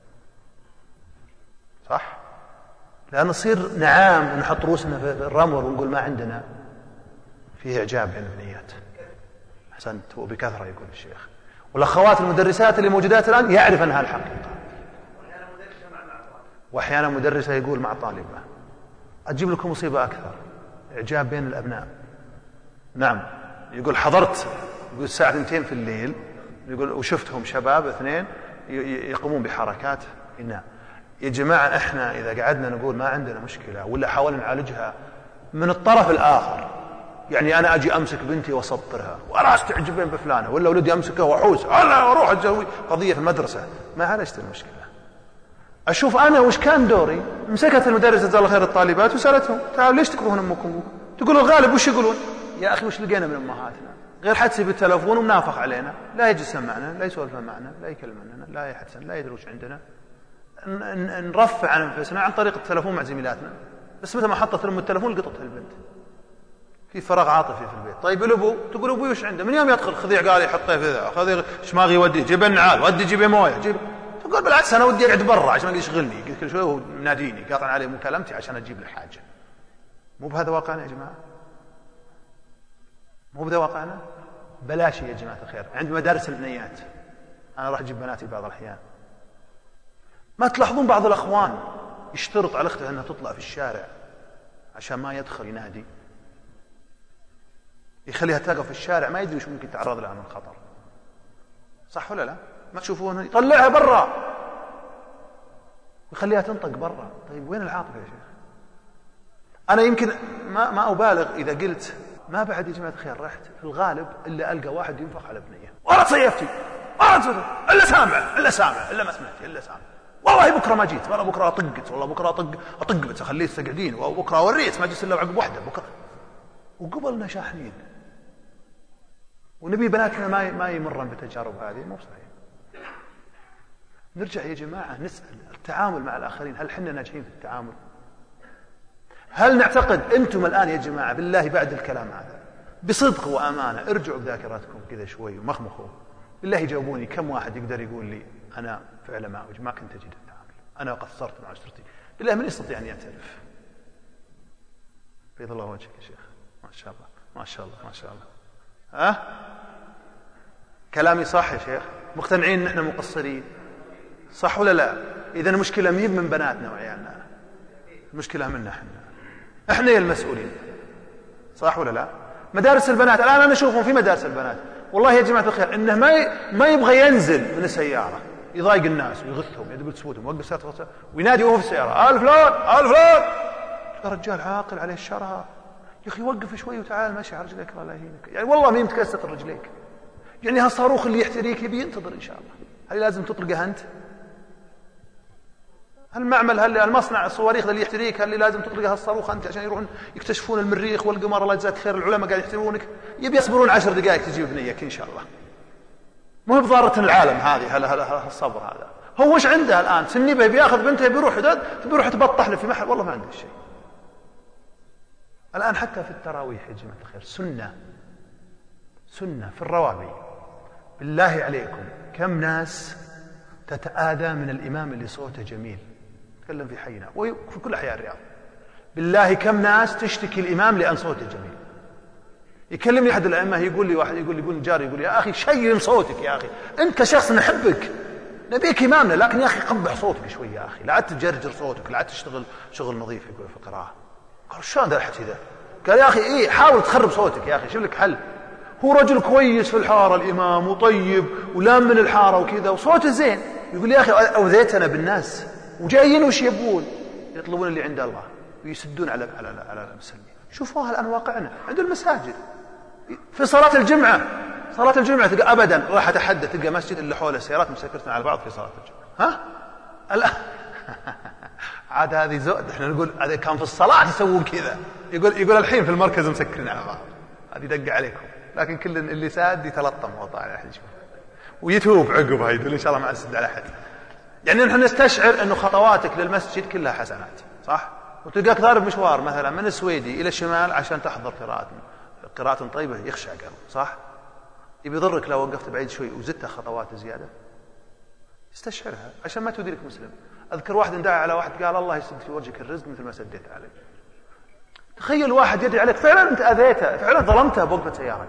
صح؟ لا نصير نعام ونحط روسنا في الرمل ونقول ما عندنا فيه إعجاب بين البنيات. أحسنت، وبكثرة يقول الشيخ. والأخوات المدرسات اللي موجودات الآن يعرف أنها الحقيقة. وأحيانا مدرسة يقول مع طالبة. أجيب لكم مصيبة أكثر، إعجاب بين الأبناء. نعم، يقول حضرت، يقول الساعة اثنتين في الليل، يقول وشفتهم شباب اثنين يقومون بحركات إناء. يا جماعة احنا إذا قعدنا نقول ما عندنا مشكلة ولا حاولنا نعالجها من الطرف الآخر، يعني أنا أجي أمسك بنتي وأسطرها وأراس تعجبين بفلانة، ولا ولدي أمسكه وأحوس أنا أروح أتزوج قضية في المدرسة، ما عالجت المشكلة. أشوف أنا وش كان دوري. مسكت المدرسة جزاها الله خير الطالبات وسألتهم تعالوا ليش تكرهون أمكم؟ تقول الغالب وش يقولون؟ يا أخي وش لقينا من أمهاتنا غير حدسي بالتلفون ومنافق علينا، لا يجلس معنا، لا يسولف معنا، لا يكلمنا، لا يحدثنا، لا يدري وش عندنا، نرفع عن أنفسنا عن طريق التلفون مع زميلاتنا. بس متى ما حطت لهم التلفون لقطت البنت، في فراغ عاطفي في البيت. طيب الأبو، تقول أبوي وش عنده؟ من يوم يدخل خذي قال يحطيه في ذا، خذي شماغي ودي جيب النعال ودي جيب مويه جيب. تقول بالعكس أنا ودي أقعد برا عشان ما يشغلني، قلت كل شوي هو مناديني قاطع علي مكالمتي عشان أجيب له حاجة. مو بهذا واقعنا يا جماعة؟ مو بهذا واقعنا؟ بلاش يا جماعة الخير. عند مدارس البنيات أنا راح أجيب بناتي بعض الأحيان، ما تلاحظون بعض الأخوان يشترط على أخته أنها تطلع في الشارع عشان ما يدخل ينادي، يخليها تقف في الشارع ما يدري وش ممكن تعرض لها من خطر، صح ولا لا؟ ما تشوفون يطلعها برا ويخليها تنطق برا. طيب وين العاطفة يا شيخ؟ أنا يمكن ما ما أبالغ إذا قلت ما بعد يا جماعة الخير رحت في الغالب إلا ألقى واحد ينفخ على بنية، ورا صيفتي ورا إلا سامع إلا سامع إلا ما سمعتي إلا سامع، والله بكرة ما جيت، والله بكرة أطقت، والله بكرة أطق أطقبت أخليه تقعدين، وبكرة أوريت ما جلس إلا عقب واحدة بكرة. وقبلنا شاحنين ونبي بناتنا ما ما يمرن بتجارب هذه، مو صحيح. نرجع يا جماعة نسأل التعامل مع الآخرين، هل حنا ناجحين في التعامل؟ هل نعتقد أنتم الآن يا جماعة بالله بعد الكلام هذا بصدق وأمانة ارجعوا بذاكرتكم كذا شوي ومخمخوا بالله جاوبوني، كم واحد يقدر يقول لي أنا فعلا ما ما كنت أجد التعامل، أنا قصرت مع أسرتي؟ بالله من يستطيع أن يعترف؟ بيض الله وجهك يا شيخ، ما شاء الله ما شاء الله ما شاء الله. ها كلامي صح يا شيخ؟ مقتنعين ان احنا مقصرين صح ولا لا؟ اذا المشكله مين من بناتنا وعيالنا، المشكله منا احنا، احنا يا المسؤولين، صح ولا لا؟ مدارس البنات الآن أنا أشوفهم في مدارس البنات والله يا جماعة الخير إنه ما ما يبغى ينزل من السيارة يضايق الناس ويغثهم يدبل سبوتهم ويوقف سيارته وينادي وهو في السيارة آل فلان آل فلان. يا رجال عاقل عليه الشرها يا أخي وقف شوي وتعال مشي على رجليك الله يهينك. يعني والله ما يمتكسر رجليك. يعني هالصاروخ اللي يحتريك يبي ينتظر إن شاء الله. هل لازم تطلقه أنت؟ هالمعمل هل المصنع الصواريخ اللي يحتريك هل لازم تطلقه هالصاروخ أنت عشان يروحون يكتشفون المريخ والقمر الله يجزاك خير العلماء قاعد يحترونك يبي يصبرون عشر دقائق تجيب بنيك إن شاء الله. مو بضارة العالم هذه هل هل هالصبر هذا. هو وش عنده الآن سنيبه بياخذ بنته بيروح بيروح تبطح له في محل والله ما عنده شيء. الآن حتى في التراويح يا جماعة الخير سنة سنة في الروابي بالله عليكم كم ناس تتآذى من الإمام اللي صوته جميل تكلم في حينا وفي كل أحياء الرياض. بالله كم ناس تشتكي الإمام لأن صوته جميل. يكلمني أحد الأئمة يقول لي واحد يقول لي يقول جاري يقول يا أخي شيل صوتك يا أخي أنت كشخص نحبك نبيك إمامنا لكن يا أخي قبح صوتك شوي يا أخي لا تجرجر صوتك لا تشتغل شغل نظيف يقول في القراءة. قال شلون ذا الحكي ذا؟ قال يا أخي إيه حاول تخرب صوتك يا أخي شوف لك حل. هو رجل كويس في الحارة الإمام وطيب ولام من الحارة وكذا وصوته زين يقول يا أخي أوذيتنا بالناس وجايين وش يبون يطلبون اللي عند الله ويسدون على على على المسلمين. شوفوها الآن واقعنا عند المساجد في صلاة الجمعة صلاة الجمعة تلقى أبدا راح أتحدى تلقى مسجد اللي حوله السيارات مسكرتنا على بعض في صلاة الجمعة. ها الآن عاد هذه زود احنا نقول هذا كان في الصلاة يسوون كذا يقول يقول الحين في المركز مسكرين على بعض هذه دق عليكم لكن كل اللي ساد يتلطم وهو طالع أحد يشوف ويتوب عقبها يقول إن شاء الله ما أسد على أحد. يعني نحن نستشعر أنه خطواتك للمسجد كلها حسنات صح وتلقاك ضارب مشوار مثلا من السويدي إلى الشمال عشان تحضر قراءة قراءة طيبة يخشى قلب صح يبي يضرك لو وقفت بعيد شوي وزدت خطوات زيادة استشعرها عشان ما تدرك مسلم. أذكر واحد اندعى على واحد قال الله يسد في وجهك الرزق مثل ما سديت عليه. تخيل واحد يدعي عليك فعلا أنت أذيته فعلا ظلمته بوقفة سيارك.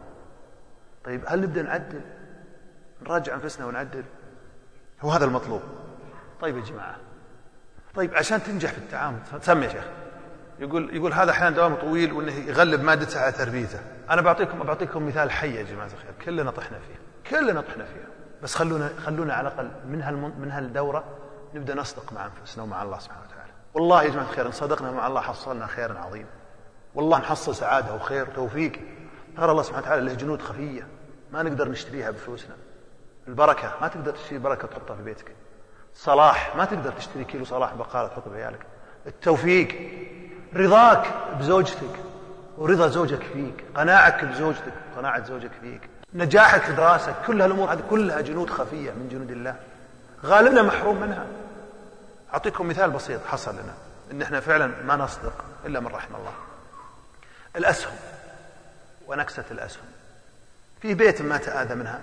طيب هل نبدأ نعدل نراجع أنفسنا ونعدل؟ هو هذا المطلوب. طيب يا جماعة طيب عشان تنجح في التعامل سمي يا شيخ يقول يقول هذا أحيانا دوام طويل وإنه يغلب مادته على تربيته. أنا بعطيكم بعطيكم مثال حي يا جماعة الخير كلنا طحنا فيه كلنا طحنا فيه بس خلونا خلونا على الأقل من هال من هالدورة نبدأ نصدق مع أنفسنا ومع الله سبحانه وتعالى. والله يا جماعة الخير إن صدقنا مع الله حصلنا خيرا عظيما والله نحصل سعادة وخير وتوفيق. ترى الله سبحانه وتعالى له جنود خفية ما نقدر نشتريها بفلوسنا. البركة ما تقدر تشتري بركة تحطها في بيتك. صلاح ما تقدر تشتري كيلو صلاح بقالة تحطه في عيالك. التوفيق رضاك بزوجتك ورضا زوجك فيك قناعك بزوجتك وقناعة زوجك فيك نجاحك في دراسك كل هالأمور هذه كلها جنود خفية من جنود الله غالبنا محروم منها. أعطيكم مثال بسيط حصل لنا إن إحنا فعلا ما نصدق إلا من رحم الله. الأسهم ونكسة الأسهم في بيت ما تآذى منها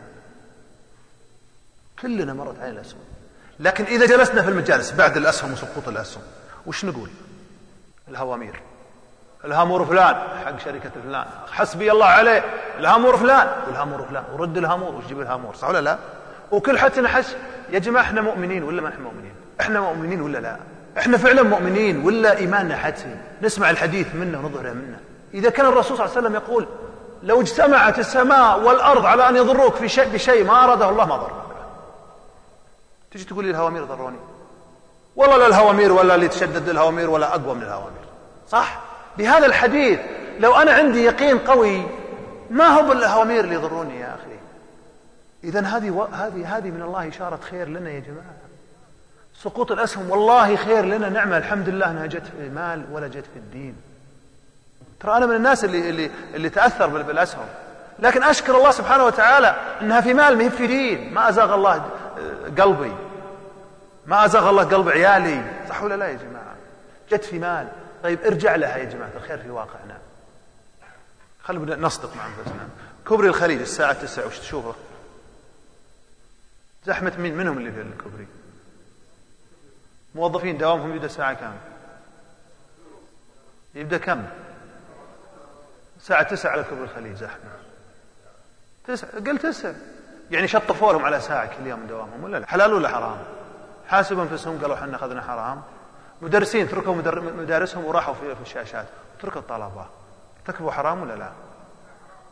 كلنا مرت علينا الأسهم. لكن إذا جلسنا في المجالس بعد الأسهم وسقوط الأسهم وش نقول؟ الهوامير الهامور فلان حق شركة فلان حسبي الله عليه الهامور فلان والهامور فلان ورد الهامور وش جيب الهامور صح ولا لا؟ وكل حتى نحس يا جماعة احنا مؤمنين ولا ما احنا مؤمنين؟ احنا مؤمنين ولا لا؟ احنا فعلا مؤمنين ولا إيماننا حتمي؟ نسمع الحديث منا ونظهره منا. إذا كان الرسول صلى الله عليه وسلم يقول لو اجتمعت السماء والأرض على أن يضروك في شيء بشيء ما أراده الله ما ضرك. تجي تقول لي الهوامير ضروني والله لا الهوامير ولا اللي تشدد الهوامير ولا أقوى من الهوامير صح؟ بهذا الحديث لو أنا عندي يقين قوي ما هو بالهوامير اللي يضروني يا أخي. إذن هذه و... هذه هذه من الله إشارة خير لنا يا جماعة. سقوط الأسهم والله خير لنا نعمة الحمد لله أنها جت في المال ولا جت في الدين. ترى أنا من الناس اللي اللي اللي تأثر بالأسهم لكن أشكر الله سبحانه وتعالى أنها في مال ما هي في دين. ما أزاغ الله قلبي ما أزاغ الله قلب عيالي صح ولا لا يا جماعة جت في مال. طيب ارجع لها يا جماعة الخير في واقعنا خلونا نصدق مع أنفسنا. كوبري الخليج الساعة تسعة وش تشوفه زحمة مين منهم اللي في الكوبري موظفين دوامهم يبدأ ساعة كام يبدأ كم ساعة تسعة على كوبري الخليج زحمة تسعة قلت تسعة يعني شطفوا لهم على ساعة كل يوم دوامهم ولا لا حلال ولا حرام حاسبوا أنفسهم قالوا حنا أخذنا حرام. مدرسين تركوا مدارسهم وراحوا في الشاشات تركوا الطلبة ارتكبوا حرام ولا لا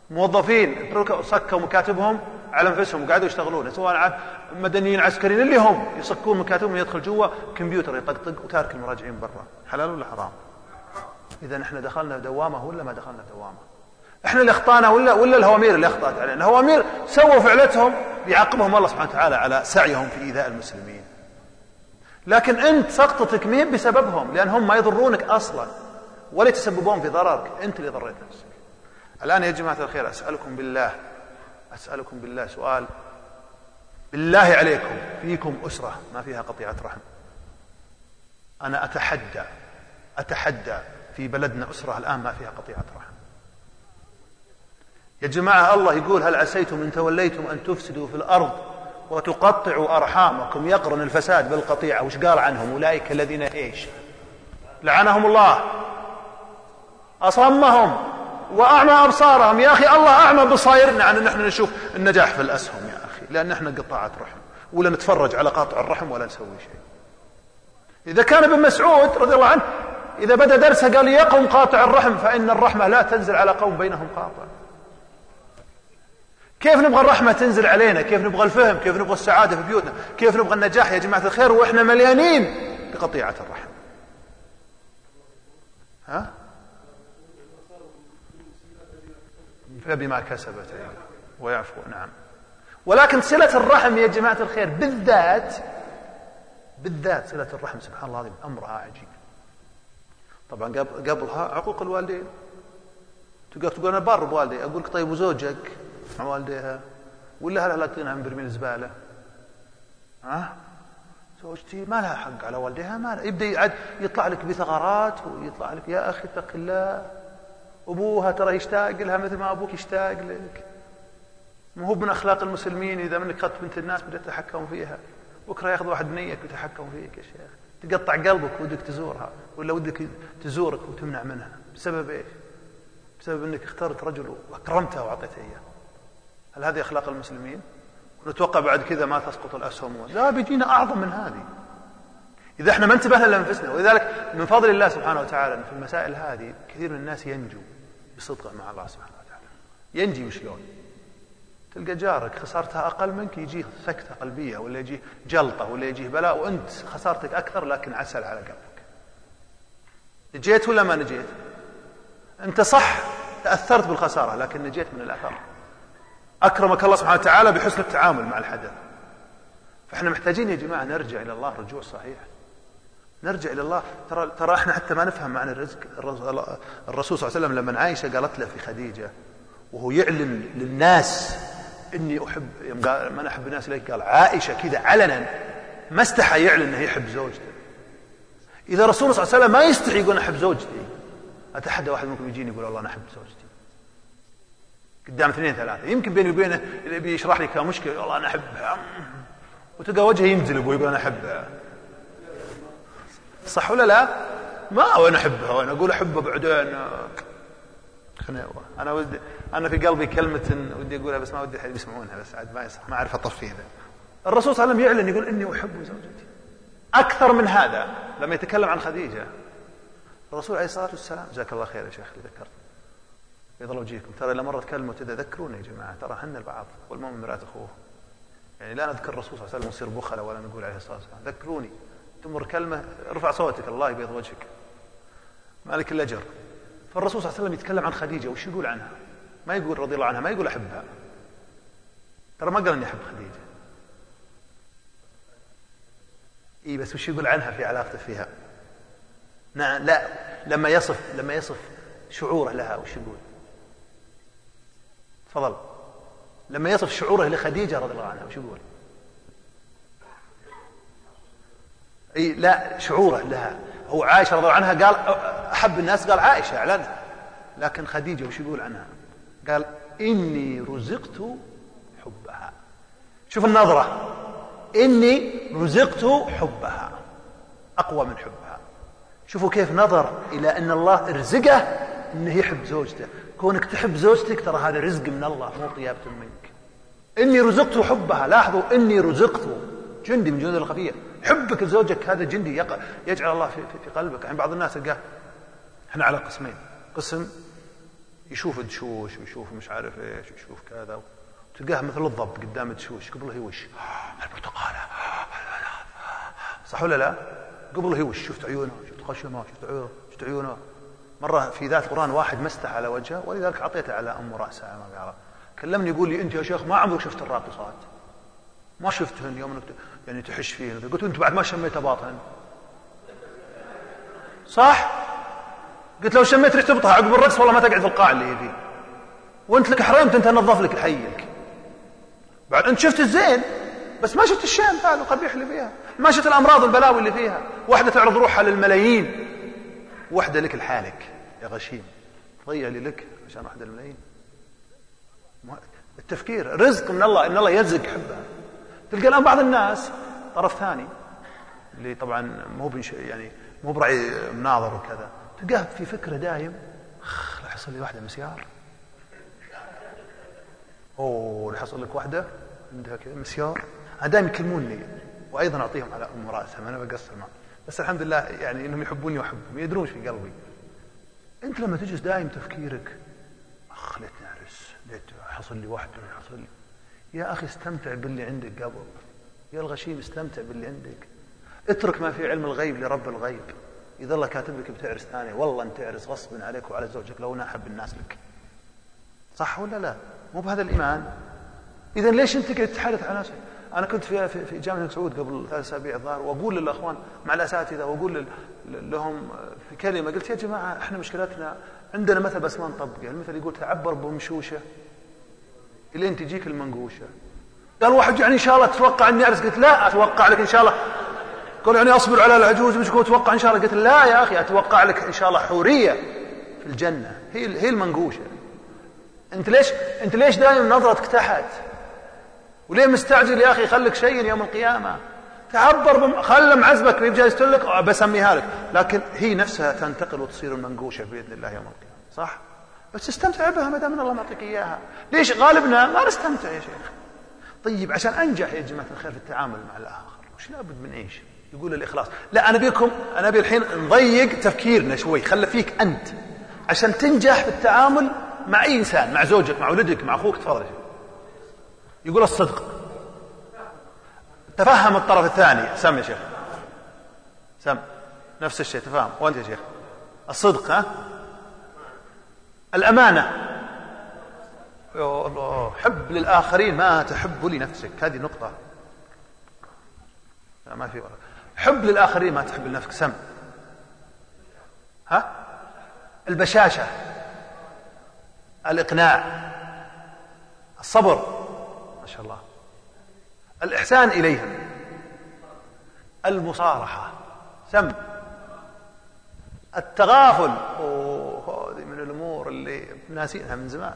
موظفين صكوا مكاتبهم على انفسهم وقعدوا يشتغلون، سواء مدنيين عسكريين اللي هم يصكون مكاتبهم، يدخل جوا كمبيوتر يطقطق وتارك المراجعين برا. حلال ولا حرام؟ اذا احنا دخلنا دوامه ولا ما دخلنا دوامه؟ احنا اللي اخطانا ولا ولا الهوامير اللي اخطات علينا؟ الهوامير سووا فعلتهم يعاقبهم الله سبحانه وتعالى على سعيهم في ايذاء المسلمين، لكن انت سقطتك مين بسببهم، لانهم ما يضرونك اصلا ولا يتسببون في ضررك، انت اللي ضريت نفسك. الان يا جماعه الخير اسالكم بالله اسالكم بالله سؤال، بالله عليكم، فيكم اسره ما فيها قطيعه رحم؟ انا اتحدى اتحدى في بلدنا اسره الان ما فيها قطيعه رحم. يا جماعه الله يقول هل عسيتم ان توليتم ان تفسدوا في الارض وتقطعوا ارحامكم، يقرن الفساد بالقطيعه. وش قال عنهم؟ اولئك الذين ايش؟ لعنهم الله، اصمهم واعمى ابصارهم. يا اخي الله اعمى بصائرنا عن ان نحن نشوف النجاح في الاسهم يا اخي، لان احنا قطاعه رحم، ولا نتفرج على قاطع الرحم ولا نسوي شيء. اذا كان ابن مسعود رضي الله عنه اذا بدا درسه قال يقوم قاطع الرحم فان الرحمه لا تنزل على قوم بينهم قاطع. كيف نبغى الرحمه تنزل علينا؟ كيف نبغى الفهم؟ كيف نبغى السعاده في بيوتنا؟ كيف نبغى النجاح يا جماعه الخير واحنا مليانين بقطيعه الرحم؟ ها؟ فبما كسبت ويعفو. نعم، ولكن صلة الرحم يا جماعة الخير بالذات بالذات صلة الرحم سبحان الله العظيم أمرها عجيب. طبعا قبلها عقوق الوالدين، تقول تقول أنا بار بوالدي، أقول لك طيب وزوجك مع والديها ولا هل هلاقينها من برميل زبالة؟ ها؟ زوجتي ما لها حق على والديها، ما لها. يبدأ يعد يطلع لك بثغرات ويطلع لك يا أخي اتق الله، أبوها ترى يشتاق لها مثل ما أبوك يشتاق لك. ما هو من أخلاق المسلمين إذا منك خدت بنت الناس بدأت تتحكم فيها، بكرة ياخذ واحد نيك ويتحكم فيك يا شيخ، تقطع قلبك ودك تزورها ولا ودك تزورك وتمنع منها. بسبب إيش؟ بسبب أنك اخترت رجل وأكرمته وأعطيته إياه. هل هذه أخلاق المسلمين؟ ونتوقع بعد كذا ما تسقط الأسهم؟ لا، بيجينا أعظم من هذه إذا احنا ما انتبهنا لأنفسنا. ولذلك من فضل الله سبحانه وتعالى في المسائل هذه كثير من الناس ينجو بصدق مع الله سبحانه وتعالى. ينجي وشلون؟ تلقى جارك خسارتها أقل منك يجيه سكتة قلبية ولا يجيه جلطة ولا يجيه بلاء، وأنت خسارتك أكثر لكن عسل على قلبك. نجيت ولا ما نجيت؟ أنت صح تأثرت بالخسارة لكن نجيت من الأثر. أكرمك الله سبحانه وتعالى بحسن التعامل مع الحدث. فإحنا محتاجين يا جماعة نرجع إلى الله رجوع صحيح، نرجع إلى الله. ترى ترى إحنا حتى ما نفهم معنى الرزق. الرسول صلى الله عليه وسلم لما عائشة قالت له في خديجة وهو يعلن للناس إني أحب، من أحب الناس إليك، قال عائشة كذا علنا، ما استحى يعلن أنه يحب زوجته. إذا الرسول صلى الله عليه وسلم ما يستحي يقول أحب زوجتي، أتحدى واحد منكم يجيني يقول والله أنا أحب زوجتي قدام اثنين ثلاثة، يمكن بيني وبينه اللي بيشرح لي كمشكلة والله أنا أحبها، وتلقى وجهه ينزل أبوي يقول أنا أحبها. صح ولا لا؟ ما وأنا أحبها وأنا أقول أحبها بعدين خناوة. أنا ودي أنا في قلبي كلمة ودي أقولها بس ما ودي حد يسمعونها، بس عاد ما يصح، ما أعرف أطفيها. الرسول صلى الله عليه وسلم يعلن يقول إني أحب زوجتي. أكثر من هذا لما يتكلم عن خديجة الرسول عليه الصلاة والسلام، جزاك الله خير يا شيخ اللي ذكرت، يضل وجهكم. ترى لما مرة تكلموا تذكرون يا جماعة، ترى هن البعض والمؤمن مرآة أخوه. يعني لا نذكر الرسول صلى الله عليه وسلم ونصير بخلة ولا نقول عليه الصلاة والسلام. ذكروني، تمر كلمة ارفع صوتك الله يبيض وجهك مالك الأجر. فالرسول صلى الله عليه وسلم يتكلم عن خديجة وش يقول عنها؟ ما يقول رضي الله عنها، ما يقول أحبها، ترى ما قال أني أحب خديجة. إيه بس وش يقول عنها في علاقته فيها؟ نعم لا، لما يصف لما يصف شعوره لها وش يقول؟ تفضل. لما يصف شعوره لخديجة رضي الله عنها وش يقول؟ اي لا، شعوره لها. هو عائشة رضي الله عنها قال أحب الناس قال عائشة اعلنها، لكن خديجة وش يقول عنها؟ قال إني رزقت حبها. شوف النظرة، إني رزقت حبها أقوى من حبها. شوفوا كيف نظر إلى أن الله ارزقه أنه يحب زوجته. كونك تحب زوجتك ترى هذا رزق من الله مو طيابة منك. إني رزقت حبها، لاحظوا إني رزقت، جندي من جنود الخفية. حبك لزوجك هذا جندي يقع يجعل الله في, في قلبك. يعني بعض الناس يلقاه احنا على قسمين، قسم يشوف دشوش ويشوف مش عارف ايش ويشوف كذا، تلقاه مثل الضبط قدام دشوش قبله يوش البرتقالة، صح ولا لا؟ قبله يوش، شفت عيونه، شفت خشمه، شفت عيونه، شفت عيونه. مرة في ذات القرآن واحد مسح على وجهه ولذلك أعطيته على أم رأسه ما قال. كلمني يقول لي أنت يا شيخ ما عمرك شفت الراقصات، ما شفتهن يوم يعني تحش فيهن. قلت أنت بعد ما شميت باطهن صح؟ قلت لو شميت ريح تبطها عقب الرقص والله ما تقعد في القاع اللي هي فيه، وانت لك حرمت انت نظف لك حيك. بعد انت شفت الزين بس ما شفت الشام فعل القبيح اللي فيها، ما شفت الامراض البلاوي اللي فيها. واحده تعرض روحها للملايين، واحده لك لحالك يا غشيم، ضيع لي لك عشان واحده الملايين. التفكير رزق من الله، ان الله يرزق حبها. تلقى الان بعض الناس طرف ثاني اللي طبعا مو بنش يعني مو برعي مناظر وكذا، تلقاه في فكره دايم اخ لا يحصل لي واحده مسيار، اوه لا يحصل لك واحده عندها كذا مسيار. انا دائما يكلموني وايضا اعطيهم على ام راسها، ما انا بقصر معهم، بس الحمد لله يعني انهم يحبوني واحبهم، يدرون ايش في قلبي. انت لما تجلس دائم تفكيرك اخ ليت نعرس، ليت حصل لي واحده من حصل لي. يا اخي استمتع باللي عندك قبل، يا الغشيم استمتع باللي عندك. اترك ما في علم الغيب لرب الغيب. إذا الله كاتب لك بتعرس ثانية والله أنت تعرس غصب عليك وعلى زوجك لو نحب الناس لك، صح ولا لا؟ مو بهذا الإيمان. إذن ليش أنت قاعد تتحدث عن نفسك؟ أنا كنت في في جامعة الملك سعود قبل ثلاث أسابيع الظاهر، وأقول للأخوان مع الأساتذة وأقول لهم في كلمة، قلت يا جماعة إحنا مشكلتنا عندنا مثل بس ما نطبقه. المثل يقول تعبر بمشوشة إلين تجيك المنقوشة. قال واحد يعني إن شاء الله تتوقع إني أعرس، قلت لا أتوقع لك إن شاء الله. قال يعني أصبر على العجوز مش أتوقع إن شاء الله، قلت لا يا أخي أتوقع لك إن شاء الله حورية في الجنة، هي هي المنقوشة. أنت ليش أنت ليش دائما نظرتك تحت؟ وليه مستعجل يا أخي؟ خلك شيء يوم القيامة، تعبر بم... خل معزبك اللي بجالس لك بسميها لك، لكن هي نفسها تنتقل وتصير المنقوشة بإذن الله يوم القيامة، صح؟ بس استمتع بها ما دام الله معطيك إياها. ليش غالبنا ما نستمتع يا شيخ؟ طيب عشان أنجح يا جماعة الخير في التعامل مع الآخر وش لابد من إيش؟ يقول الإخلاص. لا أنا بيكم أنا أبي الحين نضيق تفكيرنا شوي، خلى فيك أنت عشان تنجح في التعامل مع أي إنسان، مع زوجك، مع ولدك، مع أخوك. تفضل. يقول الصدق، تفهم الطرف الثاني. سم يا شيخ، سم نفس الشيء، تفهم. وأنت يا شيخ الصدق، ها الأمانة. يا الله، حب للآخرين ما تحب لنفسك، هذه نقطة ما في. حب للآخرين ما تحب لنفسك. سم ها البشاشة، الإقناع، الصبر، ما شاء الله، الإحسان إليهم، المصارحة. سم التغافل، هذه من الأمور اللي ناسينها من زمان.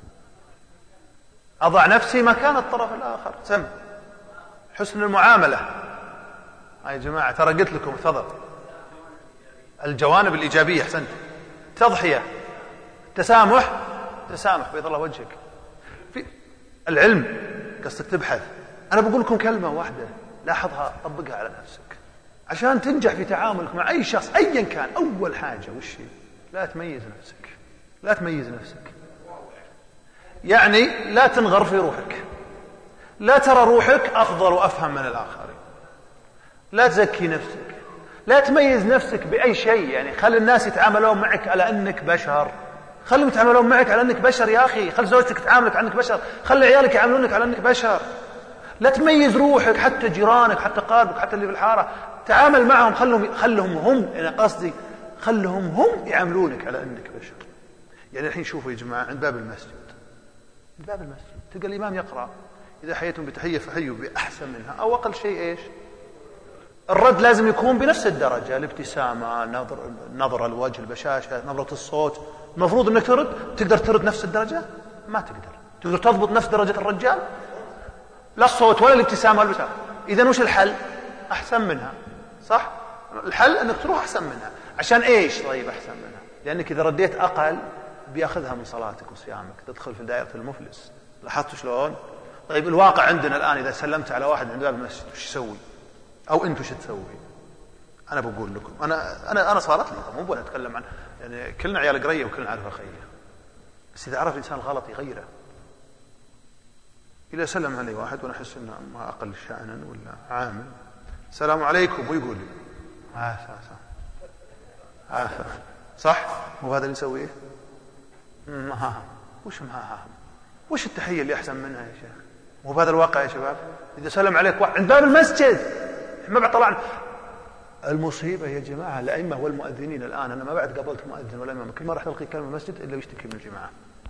أضع نفسي مكان الطرف الآخر. سم حسن المعاملة. يا جماعة ترى قلت لكم تفضل. الجوانب الإيجابية، أحسنت. تضحية، تسامح، تسامح بيض الله وجهك. في العلم قصدك تبحث. أنا بقول لكم كلمة واحدة لاحظها، طبقها على نفسك عشان تنجح في تعاملك مع أي شخص أيا كان. أول حاجة وش هي؟ لا تميز نفسك، لا تميز نفسك، يعني لا تنغر في روحك، لا ترى روحك أفضل وأفهم من الآخرين، لا تزكي نفسك، لا تميز نفسك بأي شيء. يعني خلي الناس يتعاملون معك على أنك بشر، خلهم يتعاملون معك على أنك بشر يا أخي. خل زوجتك تعاملك على أنك بشر، خلي عيالك يعاملونك على أنك بشر. لا تميز روحك، حتى جيرانك، حتى قاربك، حتى اللي بالحارة تعامل معهم، خلهم خلهم هم أنا قصدي خلهم هم يعاملونك على أنك بشر. يعني الحين شوفوا يا جماعة عند باب المسجد، عند باب المسجد تلقى الإمام يقرأ إذا حييتم بتحية فحيوا بأحسن منها أو أقل شيء. إيش الرد؟ لازم يكون بنفس الدرجة، الابتسامة، نظر نظر الوجه، البشاشة، نبرة الصوت. المفروض أنك ترد، تقدر ترد نفس الدرجة؟ ما تقدر. تقدر تضبط نفس درجة الرجال؟ لا الصوت ولا الابتسامة ولا البشاشة. إذن وش الحل؟ أحسن منها، صح؟ الحل أنك تروح أحسن منها. عشان إيش طيب أحسن منها؟ لأنك إذا رديت أقل بيأخذها من صلاتك وصيامك، تدخل في دائرة المفلس. لاحظتوا شلون؟ طيب الواقع عندنا الآن إذا سلمت على واحد عند باب المسجد وش يسوي؟ أو أنتوا شو تسوي؟ أنا بقول لكم، أنا أنا أنا صارت لي، مو بقول أتكلم عن يعني كلنا عيال قرية وكلنا عارف خيّة. بس إذا عرف الإنسان الغلط يغيره. إذا سلم علي واحد وأنا أحس أنه ما أقل شأنا ولا عامل، السلام عليكم، ويقول لي عافا عافا، صح؟ مو هذا اللي نسويه؟ مها وش مها؟ وش التحية اللي أحسن منها يا شيخ؟ مو بهذا الواقع يا شباب؟ إذا سلم عليك واحد عند باب المسجد ما بعد طلعنا. المصيبة يا جماعة الأئمة والمؤذنين الآن، أنا ما بعد قابلت مؤذن ولا إمام، كل ما راح ألقي كلمة المسجد إلا يشتكي من الجماعة.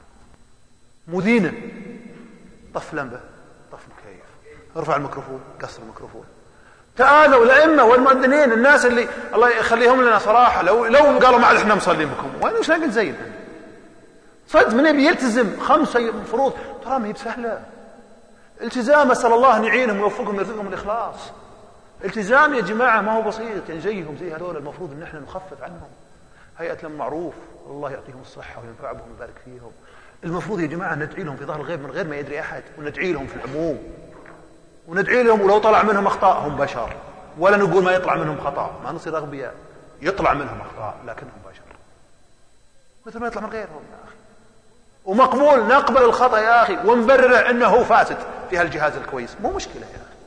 مدينة طف لمبة، طف مكيف، ارفع الميكروفون، قصر الميكروفون. تعالوا الأئمة والمؤذنين، الناس اللي الله يخليهم لنا صراحة، لو لو قالوا ما عاد احنا مصلين بكم، وين وش نقول زين؟ صدق من يبي يلتزم خمسة فروض ترى ما هي بسهلة. التزام أسأل الله أن يعينهم ويوفقهم ويرزقهم الإخلاص. التزام يا جماعة ما هو بسيط، يعني زيهم زي هذول المفروض أن احنا نخفف عنهم. هيئة المعروف الله يعطيهم الصحة وينفع بهم ويبارك فيهم. المفروض يا جماعة ندعي لهم في ظهر الغيب من غير ما يدري أحد، وندعي لهم في العموم، وندعي لهم ولو طلع منهم أخطاء هم بشر، ولا نقول ما يطلع منهم خطأ، ما نصير أغبياء، يطلع منهم أخطاء لكنهم بشر مثل ما يطلع من غيرهم يا أخي. ومقبول نقبل الخطأ يا أخي ونبرره أنه فاسد في هالجهاز الكويس، مو مشكلة يا أخي،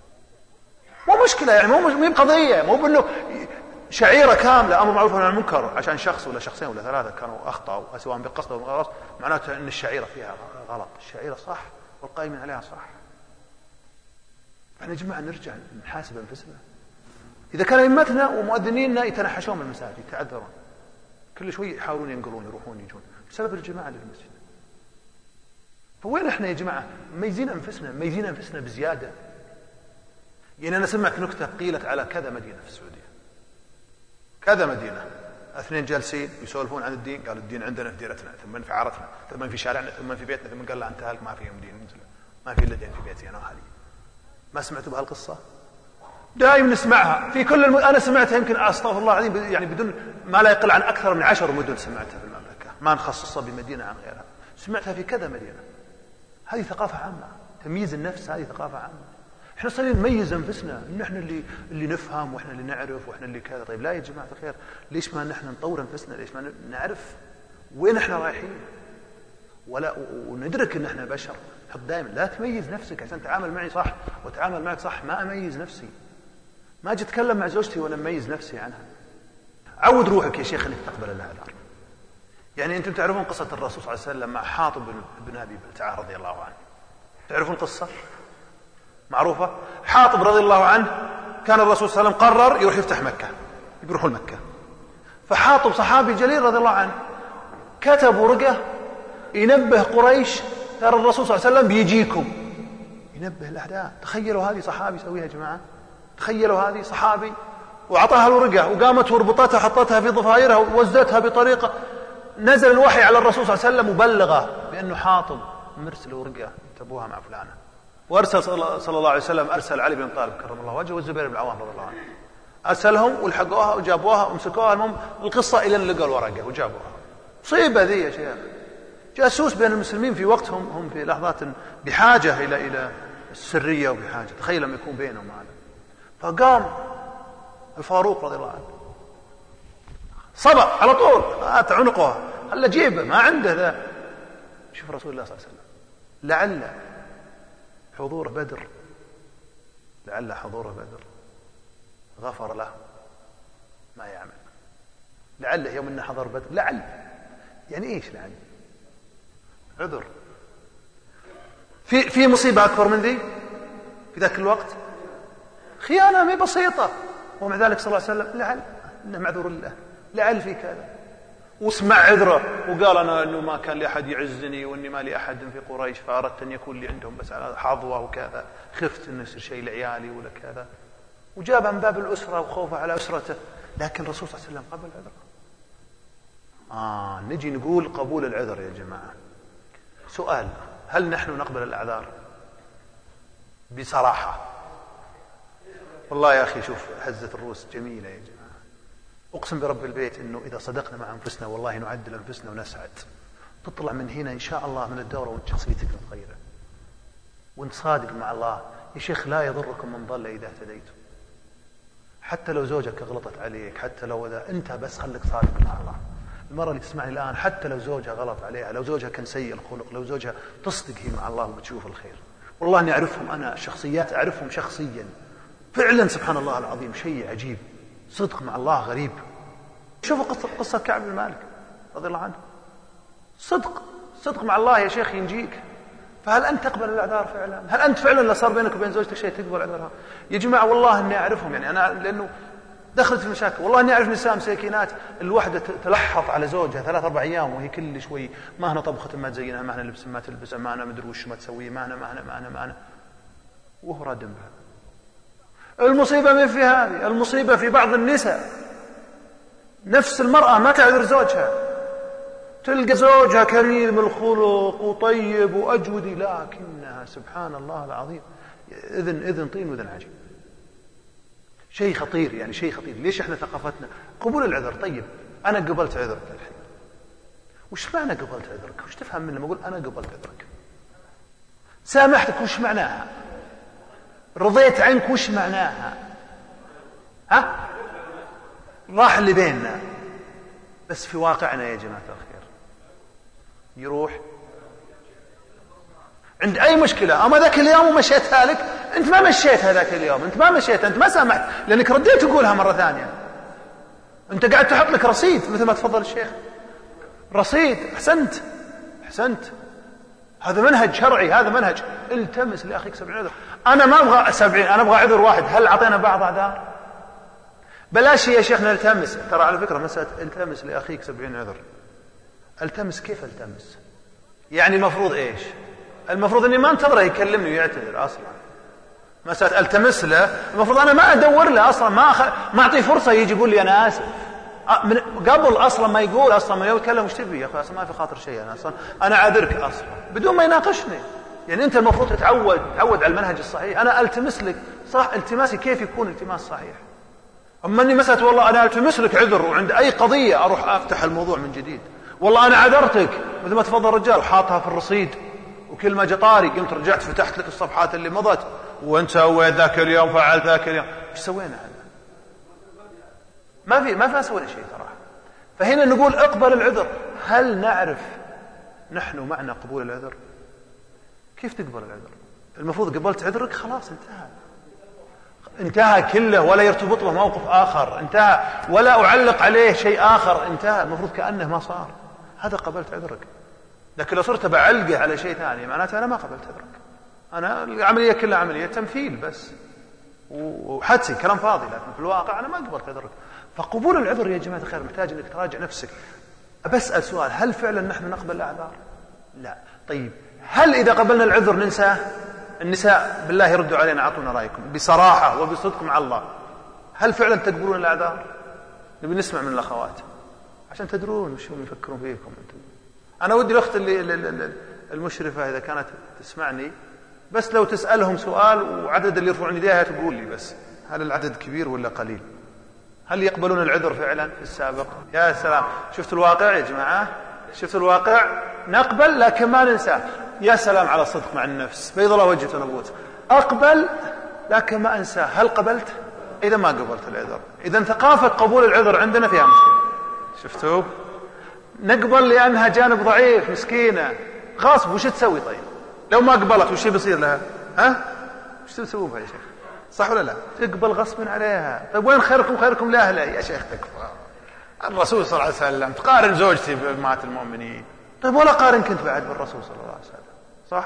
مو مشكلة يعني، مو مو قضية، مو بأنه شعيرة كاملة أمر معروف ونهي عن المنكر عشان شخص ولا شخصين ولا ثلاثة كانوا أخطأوا سواء بقصد أو بغرض معناته أن الشعيرة فيها غلط. الشعيرة صح والقائمين عليها صح. احنا يا جماعة نرجع نحاسب أنفسنا. إذا كان أئمتنا ومؤذنيننا يتنحشون من المساجد يتعذرون كل شوي يحاولون ينقلون يروحون يجون بسبب الجماعة للمسجد. فوين احنا يا جماعة ميزين أنفسنا، ميزين أنفسنا بزيادة. يعني أنا سمعت نكتة قيلت على كذا مدينة في السعودية، كذا مدينة، اثنين جالسين يسولفون عن الدين، قالوا الدين عندنا في ديرتنا، ثم في عارتنا، ثم في شارعنا، ثم في بيتنا، ثم قال لا انت هلك ما في دين، ما في الا دين في بيتي انا واهلي. ما سمعتوا بهالقصة؟ دائما نسمعها في كل الم... انا سمعتها يمكن استغفر الله العظيم يعني بدون ما لا يقل عن اكثر من عشر مدن سمعتها في المملكة، ما نخصصها بمدينة عن غيرها، سمعتها في كذا مدينة. هذه ثقافة عامة، تمييز النفس هذه ثقافة عامة. احنا صارين نميز انفسنا ان احنا اللي اللي نفهم واحنا اللي نعرف واحنا اللي كذا. طيب لا يا جماعه الخير، ليش ما نحن نطور انفسنا؟ ليش ما نعرف وين احنا رايحين؟ ولا وندرك ان احنا بشر. حط دائما لا تميز نفسك عشان تعامل معي صح وتعامل معك صح. ما اميز نفسي، ما اجي اتكلم مع زوجتي وانا اميز نفسي عنها. عود روحك يا شيخ انك تقبل الاعذار. يعني انتم تعرفون قصه الرسول صلى الله عليه وسلم مع حاطب بن ابي بلتعه رضي الله عنه، تعرفون القصه معروفة؟ حاطب رضي الله عنه كان الرسول صلى الله عليه وسلم قرر يروح يفتح مكة، يروحوا لمكة. فحاطب صحابي جليل رضي الله عنه كتب ورقة ينبه قريش ترى الرسول صلى الله عليه وسلم بيجيكم، ينبه الأعداء. تخيلوا هذه صحابي يسويها يا جماعة، تخيلوا هذه صحابي وعطاها الورقة وقامت وربطتها حطتها في ضفائرها ووزتها بطريقة. نزل الوحي على الرسول صلى الله عليه وسلم مبلغة بأنه حاطب مرسل ورقة انتبهوها مع فلانة. وارسل صلى الله عليه وسلم ارسل علي بن طالب كرم الله وجهه والزبير بن العوام رضي الله عنه، ارسلهم والحقوها وجابوها ومسكوها. المهم القصه الى ان لقوا الورقه وجابوها. مصيبه ذي يا شيخ، جاسوس بين المسلمين في وقتهم هم في لحظات بحاجه الى الى السريه وبحاجه. تخيل لما يكون بينهم هذا. فقام الفاروق رضي الله عنه صبر على طول، هات عنقها خله جيبه ما عنده ذا. شوف رسول الله صلى الله عليه وسلم لعل حضور بدر لعل حضور بدر غفر له ما يعمل. لعل يوم انه حضر بدر، لعل يعني ايش لعل؟ عذر. في في مصيبه اكبر من ذي في ذاك الوقت؟ خيانه ما بسيطه، ومع ذلك صلى الله عليه وسلم لعل انه معذور الله، لعل في كذا. واسمع عذره وقال انا انه ما كان لي احد يعزني واني ما لي احد في قريش فاردت ان يكون لي عندهم بس على حظوه وكذا، خفت انه يصير شيء لعيالي ولا كذا، وجاب من باب الاسره وخوفه على اسرته. لكن الرسول صلى الله عليه وسلم قبل العذر. اه نجي نقول قبول العذر يا جماعه. سؤال، هل نحن نقبل الاعذار بصراحه؟ والله يا اخي شوف هزه الروس جميله يا جماعه. أقسم برب البيت أنه إذا صدقنا مع أنفسنا والله نعدل أنفسنا ونسعد. تطلع من هنا إن شاء الله من الدورة وانت شخصيتك متغيرة وانت صادق مع الله. يا شيخ لا يضركم من ضل إذا اهتديتم. حتى لو زوجك غلطت عليك، حتى لو إذا أنت بس خليك صادق مع الله. المرأة اللي تسمعني الآن حتى لو زوجها غلط عليها، لو زوجها كان سيء الخلق، لو زوجها تصدق هي مع الله وبتشوف الخير، والله أني أعرفهم، أنا شخصيات أعرفهم شخصيا فعلا سبحان الله العظيم شيء عجيب، صدق مع الله غريب. شوفوا قصة, قصة كعب بن مالك رضي الله عنه، صدق صدق مع الله يا شيخ ينجيك. فهل أنت تقبل الأعذار فعلا؟ هل أنت فعلا لو صار بينك وبين زوجتك شيء تقبل أعذارها؟ يا جماعة والله أني أعرفهم، يعني أنا لأنه دخلت في مشاكل، والله أني أعرف نساء مساكينات الوحدة تلحظ على زوجها ثلاث أربع أيام وهي كل شوي ما هنا طبخة ما تزينها، ما هنا لبس ما تلبسها، ما هنا مدري وش ما تسويه، ما هنا ما هنا ما هنا ما هنا وهو رادم بها. المصيبة من في هذه، المصيبة في بعض النساء نفس المرأة ما تعذر زوجها، تلقى زوجها كريم الخلق وطيب وأجودي، لكنها سبحان الله العظيم إذن إذن طين وإذن عجيب. شيء خطير، يعني شيء خطير. ليش احنا ثقافتنا قبول العذر؟ طيب أنا قبلت عذرك الحين، وش معنى قبلت عذرك؟ وش تفهم من لما أقول أنا قبلت عذرك؟ سامحتك وش معناها؟ رضيت عنك وش معناها؟ ها؟ راح اللي بيننا، بس في واقعنا يا جماعة الخير يروح عند أي مشكلة، أما ذاك اليوم ومشيتها لك، أنت ما مشيتها ذاك اليوم، أنت ما مشيتها، أنت ما سامحت لأنك رديت تقولها مرة ثانية، أنت قاعد تحط لك رصيد مثل ما تفضل الشيخ، رصيد. أحسنت أحسنت، هذا منهج شرعي، هذا منهج. التمس لأخيك سبعين عذر. أنا ما أبغى سبعين، أنا أبغى عذر واحد. هل أعطينا بعض أعذار؟ بلاش يا شيخنا التمس، ترى على فكرة مسألة التمس لأخيك سبعين عذر، التمس كيف التمس؟ يعني المفروض إيش؟ المفروض أني ما انتظره يكلمني ويعتذر أصلا. مسألة التمس له، المفروض أنا ما أدور له أصلا، ما أخ... ما أعطيه فرصة يجي يقول لي أنا آسف من قبل أصلا ما يقول، أصلا ما يتكلم وش تبي يا أخي، أصلا ما في خاطر شيء، أنا أصلا أنا عذرك أصلا بدون ما يناقشني. يعني أنت المفروض تتعود تعود على المنهج الصحيح. أنا ألتمس لك صح، التماسي كيف يكون التماس صحيح؟ أما أني مسألة والله أنا ألتمس لك عذر وعند أي قضية أروح أفتح الموضوع من جديد، والله أنا عذرتك مثل ما تفضل الرجال وحاطها في الرصيد، وكل ما جطاري قمت رجعت فتحت لك الصفحات اللي مضت، وانت سويت ذاك اليوم فعلت ذاك اليوم، ايش سوينا هذا؟ ما في ما في سوينا شيء صراحة. فهنا نقول اقبل العذر. هل نعرف نحن معنى قبول العذر؟ كيف تقبل العذر؟ المفروض قبلت عذرك خلاص انتهى انتهى كله، ولا يرتبط له موقف آخر، انتهى، ولا أعلق عليه شيء آخر، انتهى، المفروض كأنه ما صار. هذا قبلت عذرك. لكن لو صرت بعلقه على شيء ثاني معناته أنا ما قبلت عذرك، أنا العملية كلها عملية تمثيل بس وحدسي، كلام فاضي، لكن في الواقع أنا ما قبلت عذرك. فقبول العذر يا جماعة الخير محتاج أنك تراجع نفسك. بسأل سؤال، هل فعلا نحن نقبل الأعذار؟ لا. طيب هل إذا قبلنا العذر ننساه؟ النساء بالله يردوا علينا، أعطونا رأيكم بصراحة وبصدق مع الله، هل فعلا تقبلون الأعذار؟ نبي نسمع من الأخوات عشان تدرون وشو يفكرون فيكم أنتم. أنا ودي الأخت اللي المشرفة إذا كانت تسمعني، بس لو تسألهم سؤال وعدد اللي يرفعون يديها تقول لي بس هل العدد كبير ولا قليل؟ هل يقبلون العذر فعلا في السابق؟ يا سلام، شفت الواقع يا جماعة، شفت الواقع. نقبل لكن ما ننسى. يا سلام على الصدق مع النفس، بيض الله وجهك نبوت. أقبل لكن ما أنسى. هل قبلت؟ إذا ما قبلت العذر، إذا ثقافة قبول العذر عندنا فيها مشكلة. شفتوا؟ نقبل لأنها جانب ضعيف، مسكينة، غاصب. وش تسوي طيب لو ما قبلت؟ وش بيصير لها؟ ها؟ وش تسوي بها يا شيخ؟ صح ولا لا؟ تقبل غصب عليها. طيب وين خيركم؟ خيركم لأهلها يا شيخ. تكفى الرسول صلى الله عليه وسلم، تقارن زوجتي بأمهات المؤمنين. طيب ولا قارن كنت بعد بالرسول صلى الله عليه وسلم؟ صح؟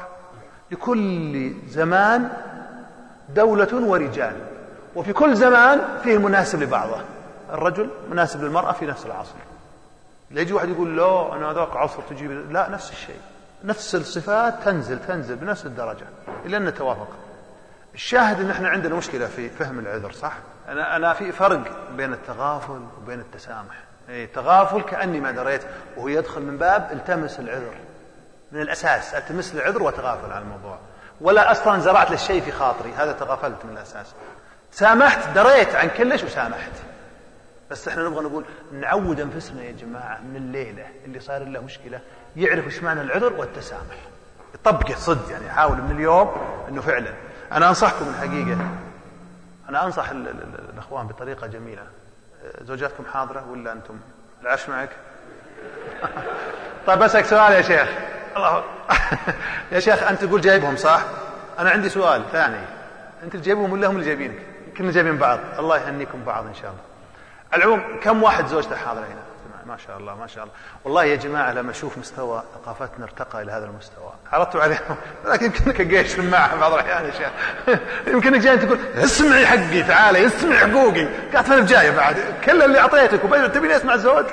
لكل زمان دولة ورجال، وفي كل زمان فيه مناسب لبعضه. الرجل مناسب للمرأة في نفس العصر. لا يجي واحد يقول لا أنا ذاك عصر تجيب، لا، نفس الشيء، نفس الصفات تنزل تنزل بنفس الدرجة إلا أن نتوافق. الشاهد أن احنا عندنا مشكلة في فهم العذر. صح؟ أنا أنا في فرق بين التغافل وبين التسامح. إيه، تغافل كأني ما دريت، وهو يدخل من باب التمس العذر من الأساس، التمس العذر وتغافل عن الموضوع، ولا أصلا زرعت للشيء في خاطري، هذا تغافلت من الأساس. سامحت، دريت عن كلش وسامحت. بس احنا نبغى نقول نعود أنفسنا يا جماعة من الليلة اللي صار له مشكلة يعرف ايش معنى العذر والتسامح، يطبقه صد، يعني يحاول من اليوم انه فعلا. انا انصحكم الحقيقة، انا انصح ال ال الاخوان بطريقة جميلة. زوجاتكم حاضرة ولا انتم العش معك؟ طيب بسألك سؤال يا شيخ. الله يا شيخ أنت تقول جايبهم صح؟ أنا عندي سؤال ثاني، أنت اللي جايبهم ولا هم اللي جايبينك؟ كلنا جايبين بعض. الله يهنيكم بعض إن شاء الله. العموم كم واحد زوجته حاضرة هنا؟ ما شاء الله ما شاء الله. والله يا جماعة لما أشوف مستوى ثقافتنا ارتقى إلى هذا المستوى عرضتوا عليهم، لكن يمكنك جيش معها بعض الأحيان يا شيخ. يمكنك جاي تقول اسمعي حقي تعالي اسمعي حقوقي، قالت أنا جاية بعد كل اللي أعطيتك وبين تبيني أسمع زوج.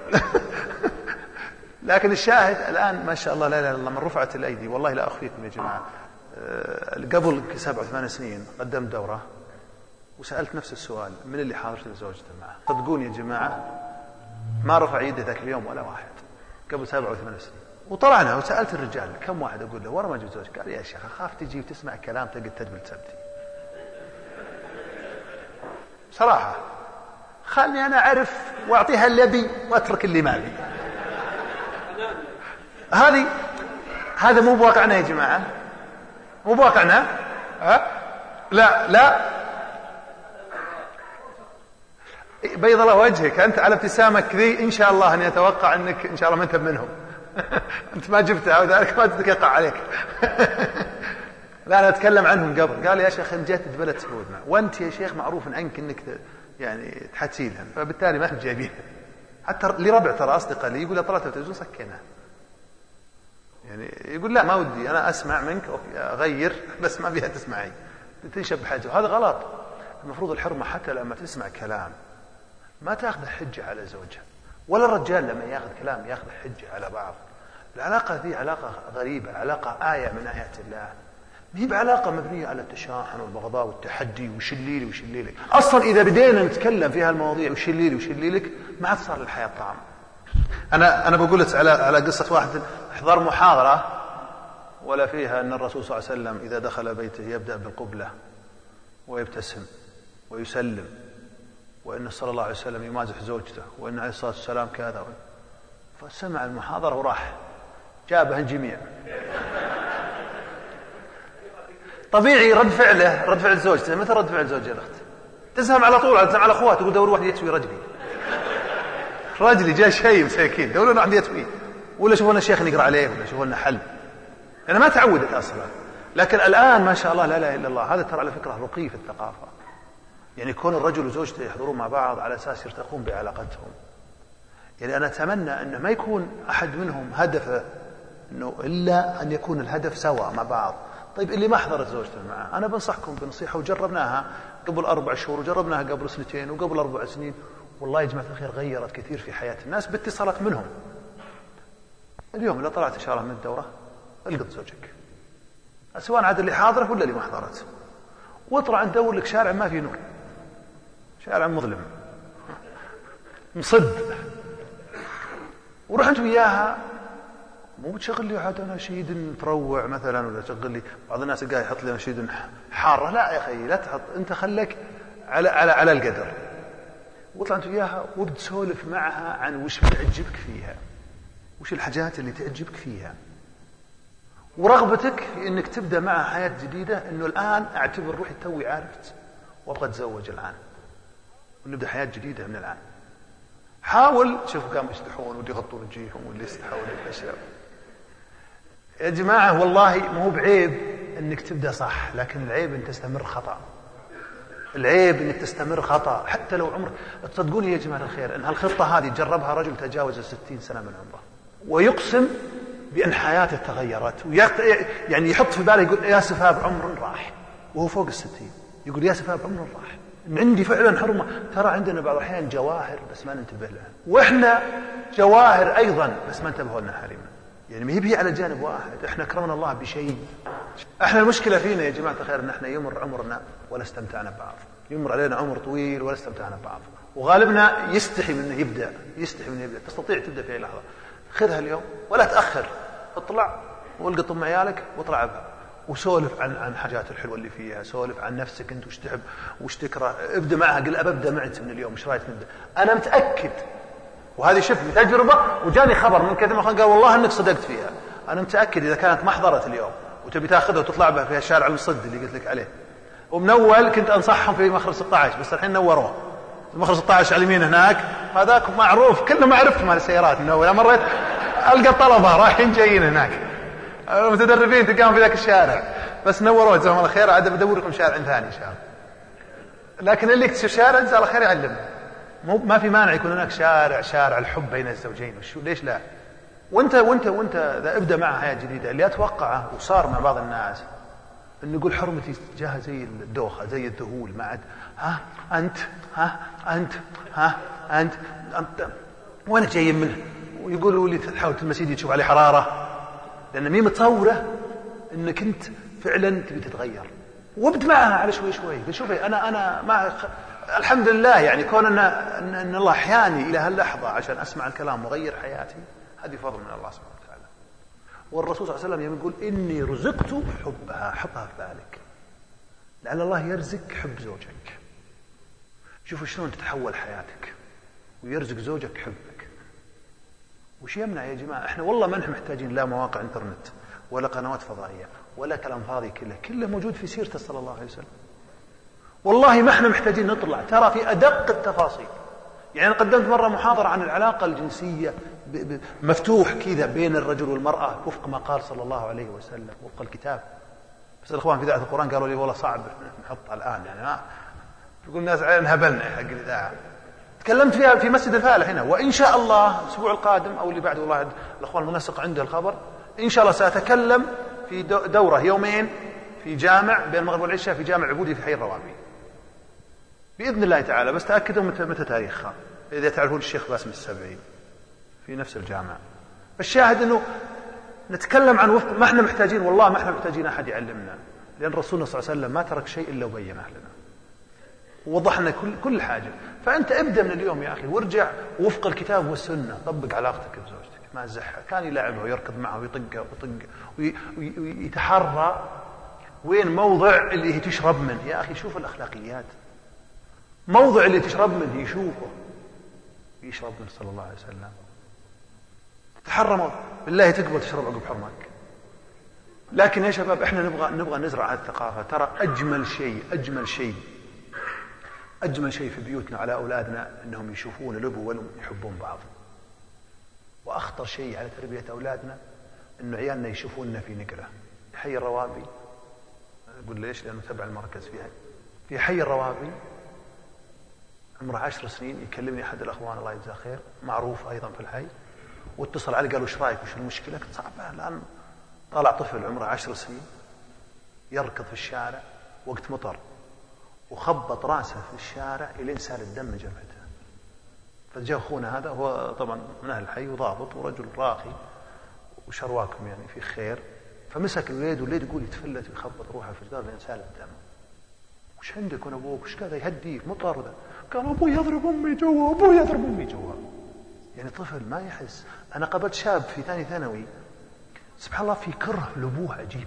لكن الشاهد الآن ما شاء الله لا إله إلا الله من رفعت الأيدي. والله لا أخفيكم يا جماعة، قبل سبع ثمان سنين قدمت دورة وسألت نفس السؤال من اللي حاضرت زوجته معه. صدقوني يا جماعة ما رفع يده ذاك اليوم ولا واحد قبل سبع وثمان سنين. وطلعنا وسألت الرجال كم واحد أقول له ورا ما جبت زوج؟ قال يا شيخ أخاف تجي وتسمع كلام تقعد تدبل سبتي. صراحة خلني أنا أعرف وأعطيها اللي أبي وأترك اللي ما أبي. هذه هذا مو بواقعنا يا جماعة، مو بواقعنا. ها لا لا بيض الله وجهك أنت على ابتسامك ذي إن شاء الله أن يتوقع أنك إن شاء الله ما أنت منهم. أنت ما جبتها وذلك ما تتقطع عليك. لا أنا أتكلم عنهم قبل. قال يا شيخ إن جيت بلد سعود معه وأنت يا شيخ معروف عنك أنك يعني تحتسيلها، فبالتالي ما جايبينها. حتى لربع ترى أصدقاء لي يقول له طلعت التلفزيون سكنها، يعني يقول لا ما ودي أنا أسمع منك أغير بس ما بيها تسمعي تنشب حاجة. وهذا غلط. المفروض الحرمة حتى لما تسمع كلام ما تأخذ حجة على زوجها، ولا الرجال لما يأخذ كلام يأخذ حجة على بعض. العلاقة ذي علاقة غريبة، علاقة آية من آيات الله، ما هي بعلاقة مبنية على التشاحن والبغضاء والتحدي وشليلي وشليلك. أصلا إذا بدينا نتكلم في هالمواضيع وشليلي وشليلك ما عاد صار للحياة طعم. أنا أنا بقول لك على على قصة واحد احضر محاضرة ولا فيها أن الرسول صلى الله عليه وسلم إذا دخل بيته يبدأ بالقبلة ويبتسم ويسلم، وإن صلى الله عليه وسلم يمازح زوجته، وإن عليه الصلاة والسلام كذا. فسمع المحاضرة وراح جابها الجميع. طبيعي رد فعله رد فعل زوجته مثل رد فعل زوجة الأخت، تزهم على طول تزهم على أخوات تقول دور واحد يتوي رجلي رجلي جاء شيء مساكين دور واحد يتوي، ولا شوفوا لنا شيخ نقرأ عليه ولا شوفوا لنا حل. أنا ما تعودت أصلا، لكن الآن ما شاء الله لا إله إلا الله. هذا ترى على فكرة رقي في الثقافة، يعني كون الرجل وزوجته يحضرون مع بعض على أساس يرتقون بعلاقتهم. يعني أنا أتمنى أنه ما يكون أحد منهم هدفه أنه إلا أن يكون الهدف سوا مع بعض. طيب اللي ما حضرت زوجته معه أنا بنصحكم بنصيحة وجربناها قبل أربع شهور وجربناها قبل سنتين وقبل أربع سنين، والله يا جماعة الخير غيرت كثير في حياة الناس باتصالات منهم. اليوم إذا طلعت إن شاء الله من الدورة القط زوجك، سواء عاد اللي حاضره ولا اللي ما حضرت، واطلع ندور لك شارع ما فيه نور، شارع مظلم مصد، وروح أنت وياها. مو بتشغل لي عاد نشيد متروع مثلا، ولا تشغل لي بعض الناس قاعد يحط لي نشيد حارة. لا يا أخي لا تحط، أنت خليك على على على القدر، واطلع أنت وياها وبتسولف معها عن وش بتعجبك فيها، وش الحاجات اللي تعجبك فيها، ورغبتك في أنك تبدأ معها حياة جديدة. أنه الآن أعتبر روحي توي عرفت وأبغى أتزوج الآن ونبدأ حياة جديدة من الآن. حاول شوفوا كانوا يستحون واللي يغطون وجيههم واللي يستحون الأشياء. يا جماعة والله مو بعيب أنك تبدأ صح، لكن العيب أن تستمر خطأ. العيب أنك تستمر خطأ حتى لو عمرك. تصدقوني يا جماعة الخير أن هالخطة هذه جربها رجل تجاوز الستين سنة من عمره ويقسم بأن حياته تغيرت، يعني يحط في باله يقول يا سفاب عمر راح وهو فوق الستين، يقول يا سفاب عمر راح عندي فعلا حرمة. ترى عندنا بعض الأحيان جواهر بس ما ننتبه لها، وإحنا جواهر أيضا بس ما انتبهوا لنا حريمة. يعني ما هي على جانب واحد، إحنا كرمنا الله بشيء. إحنا المشكلة فينا يا جماعة الخير إن إحنا يمر عمرنا ولا استمتعنا ببعض، يمر علينا عمر طويل ولا استمتعنا ببعض، وغالبنا يستحي منه يبدأ يستحي منه يبدأ. تستطيع تبدأ في أي لحظة، خذها اليوم ولا تأخر، اطلع والقط ام عيالك واطلع بها وسولف عن عن حاجات الحلوه اللي فيها، سولف عن نفسك انت وش تحب وش تكره، ابدا معها قل ابدا معك من اليوم ايش رايك نبدا. انا متاكد وهذه شفت تجربه وجاني خبر من كذا قال والله انك صدقت فيها. انا متاكد اذا كانت ما حضرت اليوم وتبي تاخذها وتطلع بها في الشارع المصد اللي قلت لك عليه، ومن اول كنت انصحهم في مخرج ستة عشر بس الحين نوروه المخرج ستة عشر على اليمين هناك، هذاك معروف كله ما عرفت مال السيارات انه ولا مريت القى الطلبه رايحين جايين هناك المتدربين تلقاهم في ذاك الشارع، بس نوروه جزاهم الله خير، عاد بدور لكم شارع ثاني ان شاء الله. لكن اللي يكتشف شارع جزاه الله خير يعلمه. مو ما في مانع يكون هناك شارع شارع الحب بين الزوجين، وشو ليش لا؟ وانت وانت وانت اذا ابدا معها حياه جديده، اللي اتوقعه وصار مع بعض الناس انه يقول حرمتي تجاهها زي الدوخه زي الذهول، ما عاد ها انت ها انت ها انت انت وانا جاي منه، ويقولوا لي تحاول المسيدي تشوف عليه حراره، لان مي متصوره انك انت فعلا تبي تتغير. وابد معها على شوي شوي. شوفي انا انا مع الحمد لله يعني كون ان ان الله احياني الى هاللحظه عشان اسمع الكلام وغير حياتي، هذه فضل من الله سبحانه وتعالى. والرسول صلى الله عليه وسلم يقول اني رزقت حبها، حطها في بالك لعل الله يرزق حب زوجك. شوفوا شلون تتحول حياتك ويرزق زوجك حبك. وش يمنع يا جماعه؟ احنا والله ما نحن محتاجين لا مواقع انترنت ولا قنوات فضائيه ولا كلام فاضي، كله كله موجود في سيرته صلى الله عليه وسلم. والله ما احنا محتاجين نطلع، ترى في ادق التفاصيل. يعني أنا قدمت مره محاضره عن العلاقه الجنسيه مفتوح كذا بين الرجل والمراه وفق ما قال صلى الله عليه وسلم وفق الكتاب. بس الاخوان في اذاعه القران قالوا لي والله صعب نحطها الان، يعني ما يقول الناس انهبلنا حق الاذاعه. تكلمت فيها في مسجد الفالح هنا، وان شاء الله الاسبوع القادم او اللي بعده، والله الاخوان المنسق عنده الخبر، ان شاء الله ساتكلم في دوره يومين في جامع بين المغرب والعشاء في جامع عبودي في حي الروابي باذن الله تعالى. بس تاكدوا متى متى تاريخها، اذا تعرفون الشيخ باسم السبعي في نفس الجامع. الشاهد انه نتكلم عن وفق ما احنا محتاجين، والله ما احنا محتاجين احد يعلمنا، لان رسولنا صلى الله عليه وسلم ما ترك شيء الا وبينه لنا ووضح لنا كل كل حاجه. فانت ابدا من اليوم يا اخي وارجع وفق الكتاب والسنه، طبق علاقتك بزوجتك، ما تزحها. كان يلعبها ويركض معها ويطقها ويطق ويتحرى وين موضع اللي هي تشرب منه. يا اخي شوف الاخلاقيات، موضع اللي تشرب منه يشوفه يشرب منه صلى الله عليه وسلم. تحرم بالله تقبل تشرب عقب حرمك. لكن يا شباب احنا نبغى نبغى نزرع هذه الثقافه. ترى اجمل شيء اجمل شيء اجمل شيء في بيوتنا على اولادنا انهم يشوفون الاب والام يحبون بعض. واخطر شيء على تربيه اولادنا انه عيالنا يشوفوننا في نقله. في حي الروابي، اقول ليش؟ لانه تبع المركز فيها. في حي الروابي عمره عشر سنين يكلمني احد الاخوان الله يجزاه خير معروف ايضا في الحي، واتصل علي قال وش رايك وش المشكله؟ قلت صعبه الان. طلع طفل عمره عشر سنين يركض في الشارع وقت مطر وخبط راسه في الشارع الين سال الدم من جبهته. فجاء اخونا هذا هو طبعا من اهل الحي وضابط ورجل راقي وشرواكم يعني في خير، فمسك الوليد والوليد يقول يتفلت ويخبط روحه في الجدار لين سال الدم. وش عندك وانا ابوك؟ وش كذا يهديك مطر وذا؟ قال ابوي يضرب امي جوا، ابوي يضرب امي جوا. يعني طفل ما يحس. انا قابلت شاب في ثاني ثانوي سبحان الله في كره لابوه عجيب.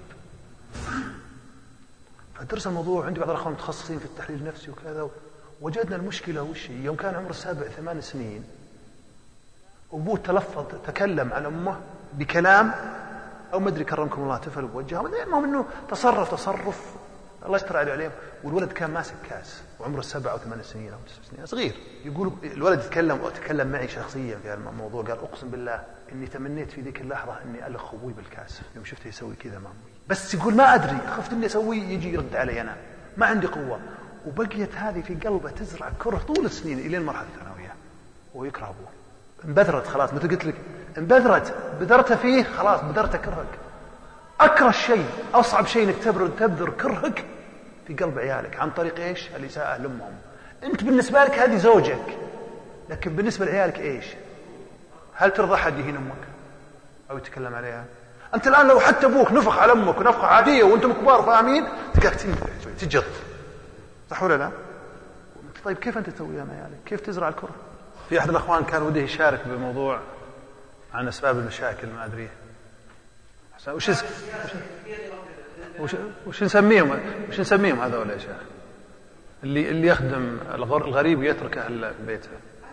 فدرس الموضوع عندي بعض الاخوان متخصصين في التحليل النفسي وكذا، وجدنا المشكله وش هي. يوم كان عمره سبع ثمان سنين ابوه تلفظ تكلم عن امه بكلام او ما ادري كرمكم الله طفل بوجهه، المهم انه تصرف تصرف الله يستر عليه. والولد كان ماسك كاس وعمره سبع او ثمان سنين او تسع سنين صغير. يقول الولد يتكلم وتكلم معي شخصيا في الموضوع، قال اقسم بالله اني تمنيت في ذيك اللحظه اني الخ ابوي بالكاس يوم شفته يسوي كذا مع امي، بس يقول ما ادري خفت اني اسويه يجي يرد علي انا ما عندي قوه. وبقيت هذه في قلبه تزرع كره طول السنين الين المرحله الثانويه وهو يكره ابوه. انبذرت خلاص مثل قلت لك، انبذرت بذرته فيه خلاص بذرته كرهك. اكره شيء اصعب شيء انك تبذر تبذر كرهك في قلب عيالك عن طريق ايش؟ الاساءه لامهم. انت بالنسبه لك هذه زوجك، لكن بالنسبه لعيالك ايش؟ هل ترضى حد يهين امك او يتكلم عليها؟ انت الان لو حتى ابوك نفخ على امك ونفخه عاديه وانتم كبار فاهمين تلقاك تجد، صح ولا لا؟ طيب كيف انت تسويها مع عيالك؟ كيف تزرع الكره؟ في احد الاخوان كان وده يشارك بموضوع عن اسباب المشاكل ما ادري وش وش وش, وش نسميهم وش نسميهم هذول يا شيخ اللي اللي يخدم الغريب ويترك اهل بيته؟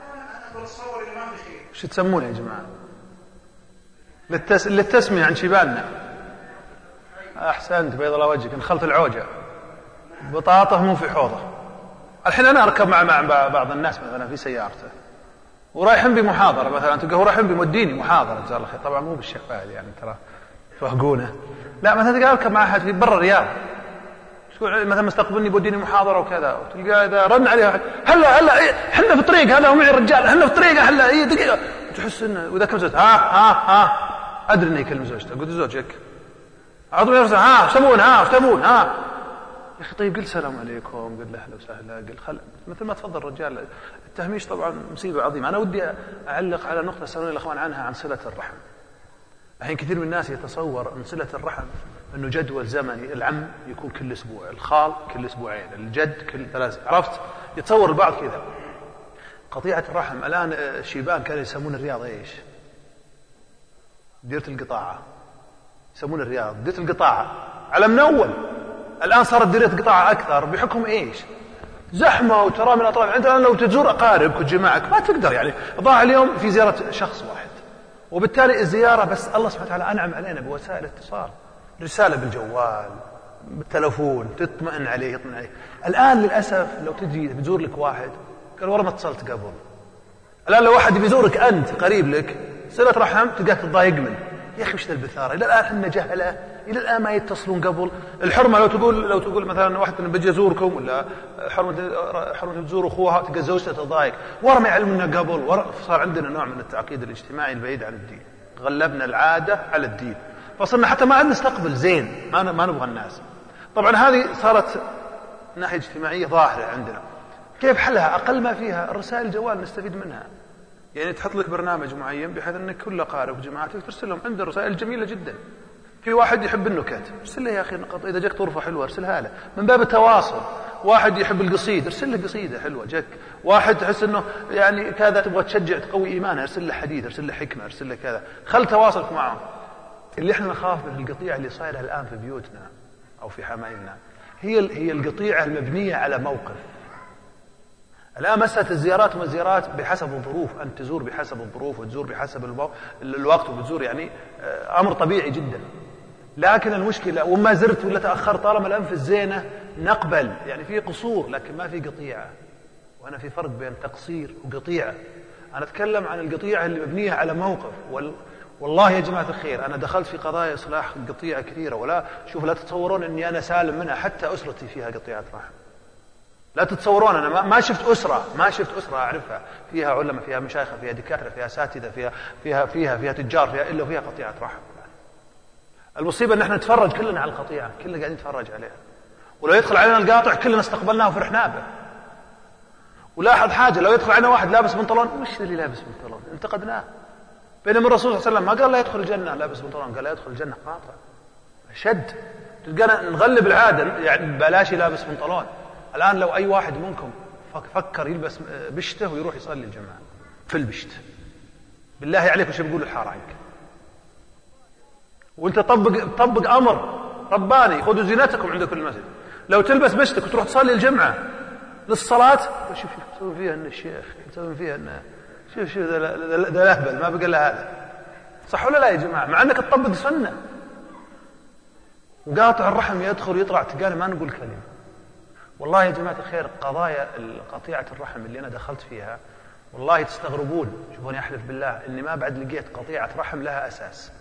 وش تسمونه يا جماعه؟ للتس... للتسمية عن شبالنا. احسنت بيض الله وجهك. نخلط العوجه بطاطا مو في حوضه الحين أنا أركب مع مع بعض الناس مثلا في سيارته ورايحين بمحاضرة مثلا، تلقاه رايحين بموديني محاضرة جزاه الله خير، طبعا مو بالشيخ فهد يعني ترى توهقونه، لا مثلا تلقاه أركب مع أحد في برا الرياض مثلا مستقبلني بوديني محاضرة وكذا، وتلقاه إذا رن عليه هلا هلا إيه حنا في الطريق، هذا ومعي الرجال حنا في الطريق هلا إيه دقيقة، تحس إنه وإذا كم زوجته ها ها ها أدري إنه يكلم زوجته، قلت زوجك عضو يرسل ها وش تبون ها وش تبون ها يا أخي طيب قل سلام عليكم، قل له أهلا وسهلا، قل خل مثل ما تفضل الرجال. التهميش طبعا مصيبة عظيمة. أنا ودي أعلق على نقطة سألوني الأخوان عنها عن صلة الرحم. الحين كثير من الناس يتصور أن صلة الرحم أنه جدول زمني، العم يكون كل أسبوع، الخال كل أسبوعين، الجد كل ثلاث، عرفت؟ يتصور البعض كذا. قطيعة الرحم الآن الشيبان كانوا يسمون الرياض إيش؟ ديرة القطاعة، يسمون الرياض ديرة القطاعة على من أول. الآن صارت ديرة قطاعة أكثر بحكم إيش؟ زحمة وترى من أطراف. أنت الآن لو تزور أقاربك وجماعك ما تقدر، يعني ضاع اليوم في زيارة شخص واحد، وبالتالي الزيارة بس الله سبحانه وتعالى أنعم علينا بوسائل الاتصال، رسالة بالجوال بالتلفون تطمئن عليه يطمئن عليه. الآن للأسف لو تجي بتزور لك واحد قال ورا ما اتصلت قبل، الآن لو واحد بيزورك أنت قريب لك صلة رحم تلقاك تضايق منه، يا أخي وش ذا البثارة، إلى الآن حنا جهلة، إلى الآن ما يتصلون قبل. الحرمة لو تقول لو تقول مثلا واحد أنا بجي أزوركم ولا حرمة حرمة تزور أخوها تلقى زوجته تضايق، ورا ما يعلمنا قبل، ورا صار عندنا نوع من التعقيد الاجتماعي البعيد عن الدين، غلبنا العادة على الدين، فصرنا حتى ما نستقبل زين، ما ما نبغى الناس. طبعا هذه صارت ناحية اجتماعية ظاهرة عندنا. كيف حلها؟ أقل ما فيها الرسائل الجوال نستفيد منها، يعني تحط لك برنامج معين بحيث أنك كل أقارب وجماعتك ترسل لهم عند الرسائل جميلة جدا. في واحد يحب النكت ارسل له يا أخي نقط، إذا جاك طرفة حلوة ارسلها له من باب التواصل. واحد يحب القصيد ارسل له قصيدة حلوة جاك. واحد تحس أنه يعني كذا تبغى تشجع تقوي إيمانه ارسل له حديث، ارسل له حكمة، ارسل له كذا، خل تواصلك معهم. اللي احنا نخاف من القطيعة اللي صايرة الآن في بيوتنا أو في حمايلنا هي هي القطيعة المبنية على موقف. الآن مسألة الزيارات وما الزيارات بحسب الظروف، أنت تزور بحسب الظروف وتزور بحسب الوقت وبتزور، يعني أمر طبيعي جدا. لكن المشكلة وما زرت ولا تأخرت طالما الأنف الزينة نقبل، يعني في قصور لكن ما في قطيعة. وأنا في فرق بين تقصير وقطيعة. أنا أتكلم عن القطيعة اللي مبنية على موقف. وال والله يا جماعة الخير أنا دخلت في قضايا إصلاح قطيعة كثيرة، ولا شوف لا تتصورون أني أنا سالم منها، حتى أسرتي فيها قطيعة رحم. لا تتصورون أنا ما شفت أسرة ما شفت أسرة أعرفها فيها علماء، فيها مشايخ، فيها دكاترة، فيها أساتذة، فيها فيها فيها فيها تجار، فيها إلا وفيها قطيعة رحم. المصيبة أن احنا نتفرج كلنا على القطيعة، كلنا قاعدين نتفرج عليها، ولو يدخل علينا القاطع كلنا استقبلناه وفرحنا به. ولاحظ حاجة، لو يدخل علينا واحد لابس بنطلون وش اللي لابس بنطلون انتقدناه، بينما الرسول صلى الله عليه وسلم ما قال لا يدخل الجنة لابس بنطلون، قال لا يدخل الجنة قاطع. شد تلقانا نغلب العادة، يعني بلاش لابس بنطلون. الآن لو أي واحد منكم فكر يلبس بشته ويروح يصلي الجماعة في البشت، بالله عليك وش بيقول الحارة عنك؟ وانت طبق طبق أمر رباني، خذوا زينتكم عند كل مسجد. لو تلبس بشتك وتروح تصلي الجمعة للصلاة، شوف شوف تسوي فيها ان الشيخ تسوي فيها ان شوف شوف ذا لهبل ما بقى له هذا، صح ولا لا يا جماعة؟ مع انك تطبق سنة. وقاطع الرحم يدخل يطلع تلقاني ما نقول كلمة. والله يا جماعة الخير قضايا قطيعة الرحم اللي أنا دخلت فيها والله تستغربون، شوفوني أحلف بالله إني ما بعد لقيت قطيعة رحم لها أساس.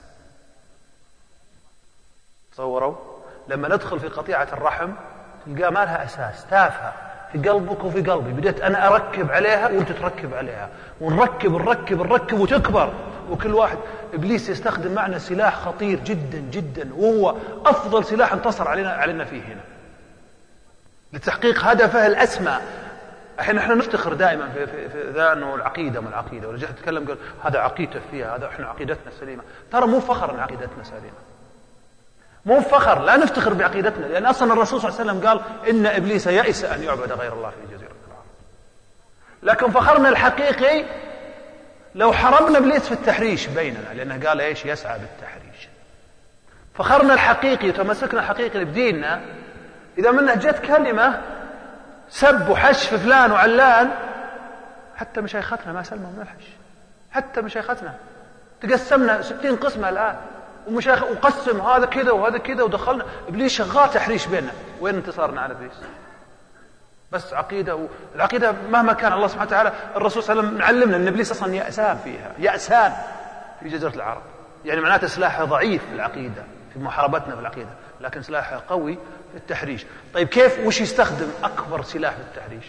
تصوروا لما ندخل في قطيعة الرحم تلقى ما لها أساس، تافهة في قلبك وفي قلبي، بديت أنا أركب عليها وأنت تركب عليها، ونركب نركب نركب وتكبر، وكل واحد إبليس يستخدم معنا سلاح خطير جدا جدا، وهو أفضل سلاح انتصر علينا علينا فيه هنا لتحقيق هدفه الأسمى. الحين احنا نفتخر دائما في في, في ذا انه العقيده من العقيده، ولا جيت تتكلم قال هذا عقيدته فيها، هذا احنا عقيدتنا سليمه. ترى مو فخر ان عقيدتنا سليمه، مو فخر، لا نفتخر بعقيدتنا، لان اصلا الرسول صلى الله عليه وسلم قال ان ابليس يئس ان يعبد غير الله في جزيره العرب. لكن فخرنا الحقيقي لو حرمنا ابليس في التحريش بيننا، لانه قال ايش؟ يسعى بالتحريش. فخرنا الحقيقي وتمسكنا الحقيقي بديننا إذا منه جت كلمة سب وحش في فلان وعلان، حتى مشايختنا ما سلموا من الحش، حتى مشايختنا تقسمنا ستين قسمة الآن، ومشايخ وقسم هذا كذا وهذا كذا، ودخلنا إبليس شغال تحريش بيننا. وين انتصارنا على إبليس؟ بس عقيدة. والعقيدة مهما كان الله سبحانه وتعالى الرسول صلى الله عليه وسلم علمنا أن إبليس أصلا يأسان فيها، يأسان في جزيرة العرب، يعني معناته سلاحه ضعيف في العقيدة في محاربتنا في العقيدة، لكن سلاحه قوي في التحريش. طيب كيف وش يستخدم أكبر سلاح في التحريش؟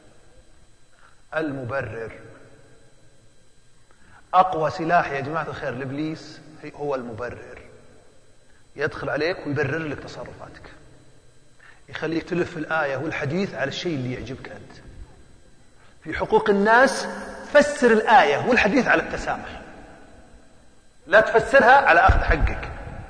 المبرر. أقوى سلاح يا جماعة الخير لإبليس هو المبرر. يدخل عليك ويبرر لك تصرفاتك، يخليك تلف الآية والحديث على الشيء اللي يعجبك أنت. في حقوق الناس فسر الآية والحديث على التسامح، لا تفسرها على أخذ حقك.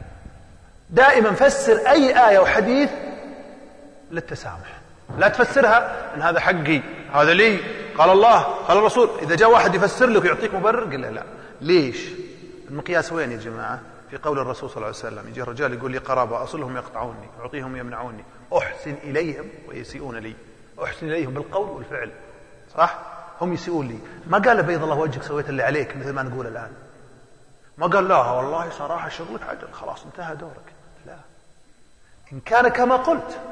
دائما فسر أي آية وحديث للتسامح، لا تفسرها أن هذا حقي، هذا لي، قال الله قال الرسول. إذا جاء واحد يفسر لك ويعطيك مبرر قل له لا. ليش؟ المقياس وين يا جماعة؟ في قول الرسول صلى الله عليه وسلم، يجي الرجال يقول لي قرابة أصلهم يقطعوني، أعطيهم يمنعوني، أحسن إليهم ويسيئون لي. أحسن إليهم بالقول والفعل، صح؟ هم يسيئون لي. ما قال بيض الله وجهك سويت اللي عليك مثل ما نقول الآن. ما قال لا والله صراحة شغلك عجل خلاص انتهى دورك. لا، إن كان كما قلت.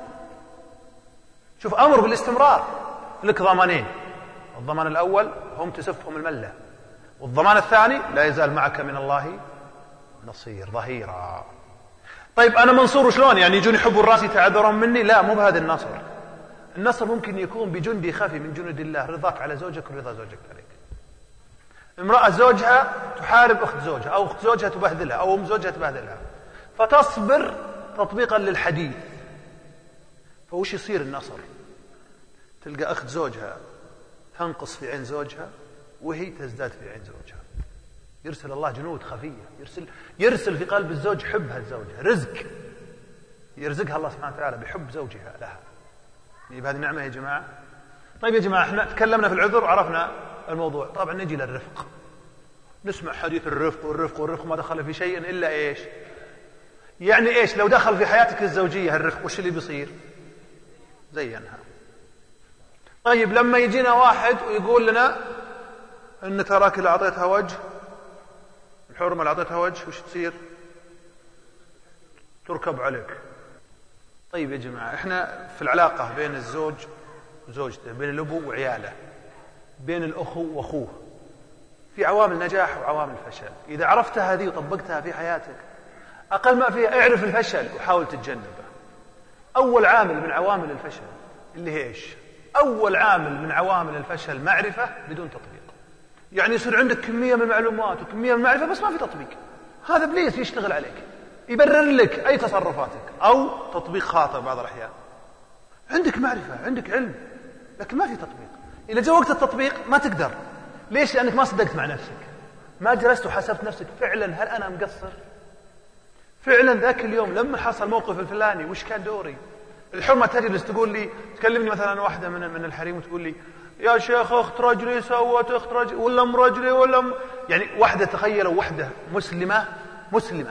شوف أمر بالاستمرار. لك ضمانين، الضمان الأول هم تسفهم الملة، والضمان الثاني لا يزال معك من الله نصير ظهيرا. طيب أنا منصور وشلون يعني يجون يحبوا الراس يتعذرون مني؟ لا، مو بهذا النصر. النصر ممكن يكون بجندي خفي من جنود الله، رضاك على زوجك ورضا زوجك عليك. امرأة زوجها تحارب أخت زوجها، أو أخت زوجها تبهدلها، أو أم زوجها تبهدلها، فتصبر تطبيقا للحديث. فوش يصير النصر؟ تلقى أخت زوجها تنقص في عين زوجها وهي تزداد في عين زوجها. يرسل الله جنود خفية، يرسل, يرسل في قلب الزوج حبها الزوجة، رزق يرزقها الله سبحانه وتعالى بحب زوجها لها. بهذه النعمة يا جماعة. طيب يا جماعة احنا تكلمنا في العذر وعرفنا الموضوع، طبعا نجي للرفق. نسمع حديث الرفق والرفق والرفق ما دخل في شيء إلا إيش؟ يعني إيش؟ لو دخل في حياتك الزوجية الرفق وش اللي بيصير؟ زينها. طيب لما يجينا واحد ويقول لنا ان تراك اللي اعطيتها وجه، الحرمه اللي اعطيتها وجه وش تصير؟ تركب عليك. طيب يا جماعه احنا في العلاقه بين الزوج وزوجته، بين الابو وعياله، بين الاخو واخوه، في عوامل نجاح وعوامل فشل. اذا عرفت هذه وطبقتها في حياتك اقل ما فيها اعرف الفشل وحاول تتجنبه. اول عامل من عوامل الفشل اللي هي ايش؟ أول عامل من عوامل الفشل معرفة بدون تطبيق. يعني يصير عندك كمية من المعلومات وكمية من المعرفة بس ما في تطبيق. هذا إبليس يشتغل عليك، يبرر لك أي تصرفاتك أو تطبيق خاطئ. بعض الأحيان عندك معرفة عندك علم لكن ما في تطبيق. إذا جاء وقت التطبيق ما تقدر. ليش؟ لأنك ما صدقت مع نفسك، ما جلست وحسبت نفسك فعلا هل أنا مقصر؟ فعلا ذاك اليوم لما حصل موقف الفلاني وش كان دوري؟ الحرمة تجلس تقول لي، تكلمني مثلا واحدة من من الحريم وتقول لي يا شيخ اخت رجلي سوت اخت رجلي ولا ام رجلي ولا م... يعني واحدة، تخيلوا واحدة مسلمة مسلمة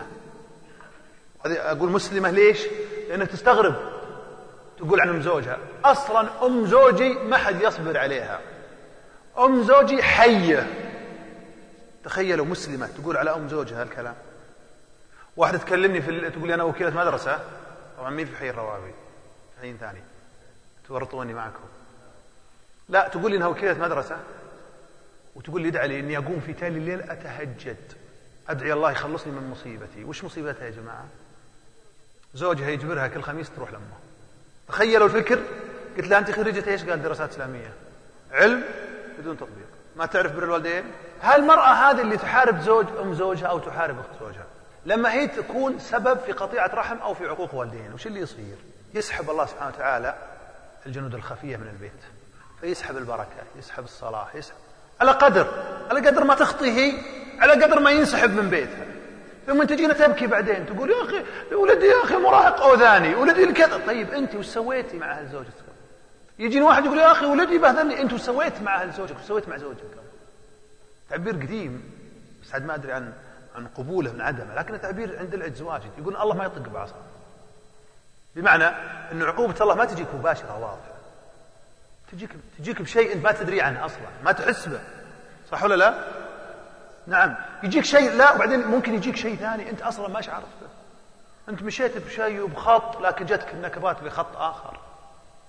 أقول مسلمة ليش؟ لأنك تستغرب تقول عن أم زوجها أصلا أم زوجي ما حد يصبر عليها، أم زوجي حية. تخيلوا مسلمة تقول على أم زوجها هالكلام. واحدة تكلمني في تقول لي أنا وكيلة مدرسة، طبعا مين في حي الروابي، في حي ثاني تورطوني معكم. لا، تقول لي إنها وكيلة مدرسة وتقول لي ادعي لي إني أقوم في تالي الليل أتهجد أدعي الله يخلصني من مصيبتي. وش مصيبتها يا جماعة؟ زوجها يجبرها كل خميس تروح لأمه. تخيلوا الفكر. قلت لها أنت خريجة إيش؟ قال دراسات إسلامية. علم بدون تطبيق، ما تعرف بر الوالدين. هالمرأة هذه اللي تحارب زوج أم زوجها أو تحارب أخت زوجها، لما هي تكون سبب في قطيعة رحم أو في عقوق والدين، وش اللي يصير؟ يسحب الله سبحانه وتعالى الجنود الخفية من البيت، فيسحب البركة، يسحب الصلاح، يسحب على قدر على قدر ما تخطي هي، على قدر ما ينسحب من بيتها. ثم تجينا تبكي بعدين تقول يا أخي ولدي يا أخي مراهق أوذاني ولدي الكذا. طيب أنت وش سويتي مع أهل زوجك؟ يجيني واحد يقول يا أخي ولدي بهذلني. أنت وش سويت مع أهل زوجك؟ وش سويت مع زوجك؟ تعبير قديم بس عاد ما أدري عن عن قبوله من عدمه، لكن تعبير عند العجز واجد. يقول الله ما يطق بعصا، بمعنى أن عقوبة الله ما تجيك مباشرة واضحة، تجيك تجيك بشيء أنت ما تدري عنه أصلا، ما تحس به، صح ولا لا؟ نعم، يجيك شيء لا وبعدين ممكن يجيك شيء ثاني أنت أصلا ما عرفت به. أنت مشيت بشيء وبخط لكن جتك النكبات بخط آخر.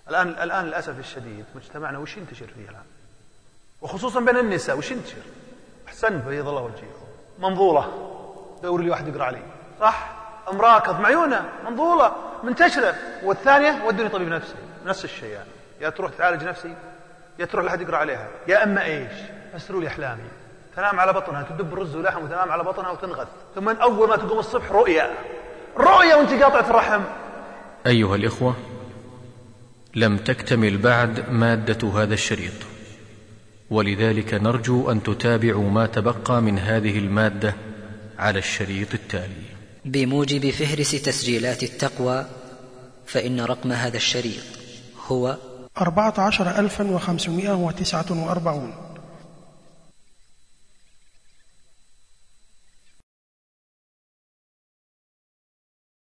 الآن الآن للأسف الشديد مجتمعنا وش ينتشر فيه الآن، وخصوصا بين النساء وش ينتشر؟ أحسن بيض الله وجهه، منظولة دوري لي واحد يقرأ علي، صح؟ امراكض معيونة منظولة منتشرة. والثانية ودوني طبيب نفسي، نفس الشيء يعني، يا تروح تعالج نفسي يا تروح لحد يقرأ عليها، يا أما إيش؟ فسروا لي أحلامي، تنام على بطنها تدب رز ولحم وتنام على بطنها وتنغث، ثم أول ما تقوم الصبح رؤيا رؤيا وانت قاطعة الرحم. أيها الإخوة، لم تكتمل بعد مادة هذا الشريط، ولذلك نرجو أن تتابعوا ما تبقى من هذه المادة على الشريط التالي. بموجب فهرس تسجيلات التقوى، فإن رقم هذا الشريط هو أربعة عشر ألفا وخمسمائة وتسعة وأربعون.